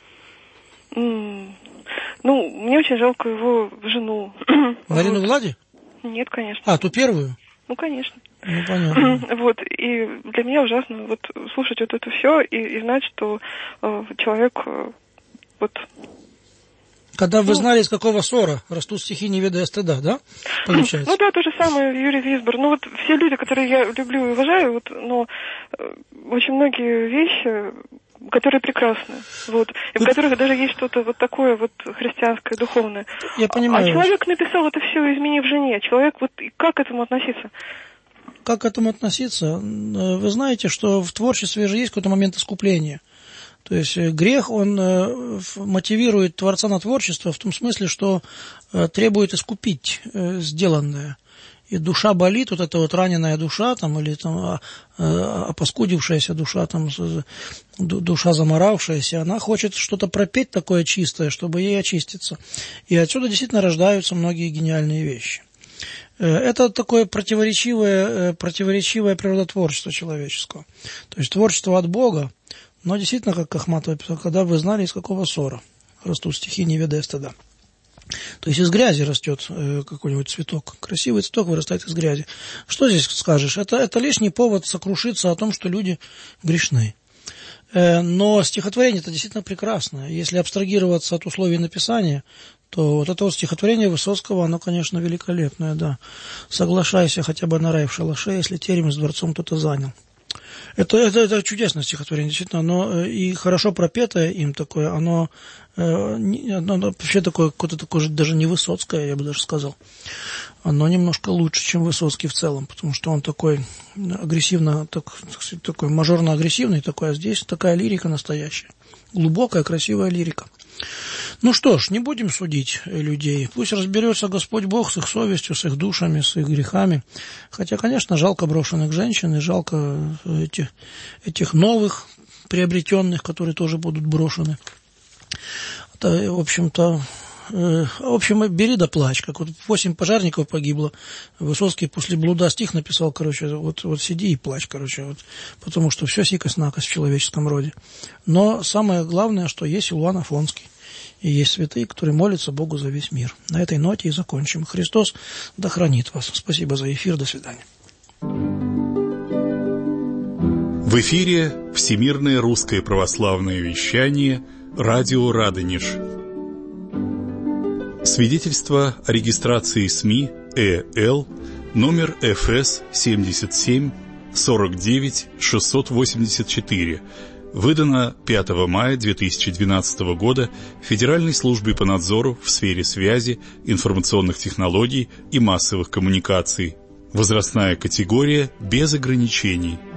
Mm. Ну, мне очень жалко его жену. Марину вот. Влади? Нет, конечно. А, ту первую? Ну, конечно. Ну, понятно. Вот, и для меня ужасно вот слушать вот это все и, и знать, что э, человек э, вот... Когда вы ну, знали, из какого ссора растут стихи, не ведая стыда, да? Получается? Ну да, то же самое Юрий Висбор. Ну вот все люди, которые я люблю и уважаю, вот, но э, очень многие вещи, которые прекрасны, вот, и в которых даже есть что-то вот такое вот христианское, духовное. Я понимаю. А человек написал это все, изменив жене. Человек, вот, как к этому относиться? Как к этому относиться? Вы знаете, что в творчестве же есть какой-то момент искупления. То есть грех, он мотивирует Творца на творчество в том смысле, что требует искупить сделанное. И душа болит, вот эта вот раненая душа, там, или там опаскудившаяся душа, там, душа заморавшаяся, она хочет что-то пропеть такое чистое, чтобы ей очиститься. И отсюда действительно рождаются многие гениальные вещи. Это такое противоречивое, противоречивое природотворчество человеческого. То есть творчество от Бога, но действительно, как Ахматова писал, когда вы знали, из какого ссора растут стихи, не ведая стыда. То есть из грязи растет э, какой-нибудь цветок. Красивый цветок вырастает из грязи. Что здесь скажешь? Это, это лишний повод сокрушиться о том, что люди грешны. Э, но стихотворение это действительно прекрасно. Если абстрагироваться от условий написания, то вот это вот стихотворение Высоцкого, оно, конечно, великолепное, да. Соглашайся хотя бы на рай в шалаше, если терем с дворцом кто-то занял. Это, это, это чудесное стихотворение, действительно, оно и хорошо пропетое им такое, оно, оно, оно вообще такое, какое-то такое даже не Высоцкое, я бы даже сказал. Оно немножко лучше, чем Высоцкий в целом, потому что он такой агрессивно, так, такой мажорно-агрессивный такой, а здесь такая лирика настоящая, глубокая, красивая лирика. Ну что ж, не будем судить людей. Пусть разберется Господь Бог с их совестью, с их душами, с их грехами. Хотя, конечно, жалко брошенных женщин и жалко этих, этих новых приобретенных, которые тоже будут брошены. Это, в общем-то, э, в общем, бери да плачь. Как вот восемь пожарников погибло. Высоцкий после блуда стих написал, короче, вот, вот сиди и плачь, короче, вот, потому что все сикость-накость в человеческом роде. Но самое главное, что есть Илуан Афонский. И есть святые, которые молятся Богу за весь мир. На этой ноте и закончим. Христос да хранит вас. Спасибо за эфир. До свидания. В эфире Всемирное русское православное вещание «Радио Радонеж». Свидетельство о регистрации СМИ ЭЛ номер эф эс семьдесят семь сорок девять шестьсот восемьдесят четыре. Выдано пятого мая две тысячи двенадцатого года Федеральной службой по надзору в сфере связи, информационных технологий и массовых коммуникаций. Возрастная категория без ограничений.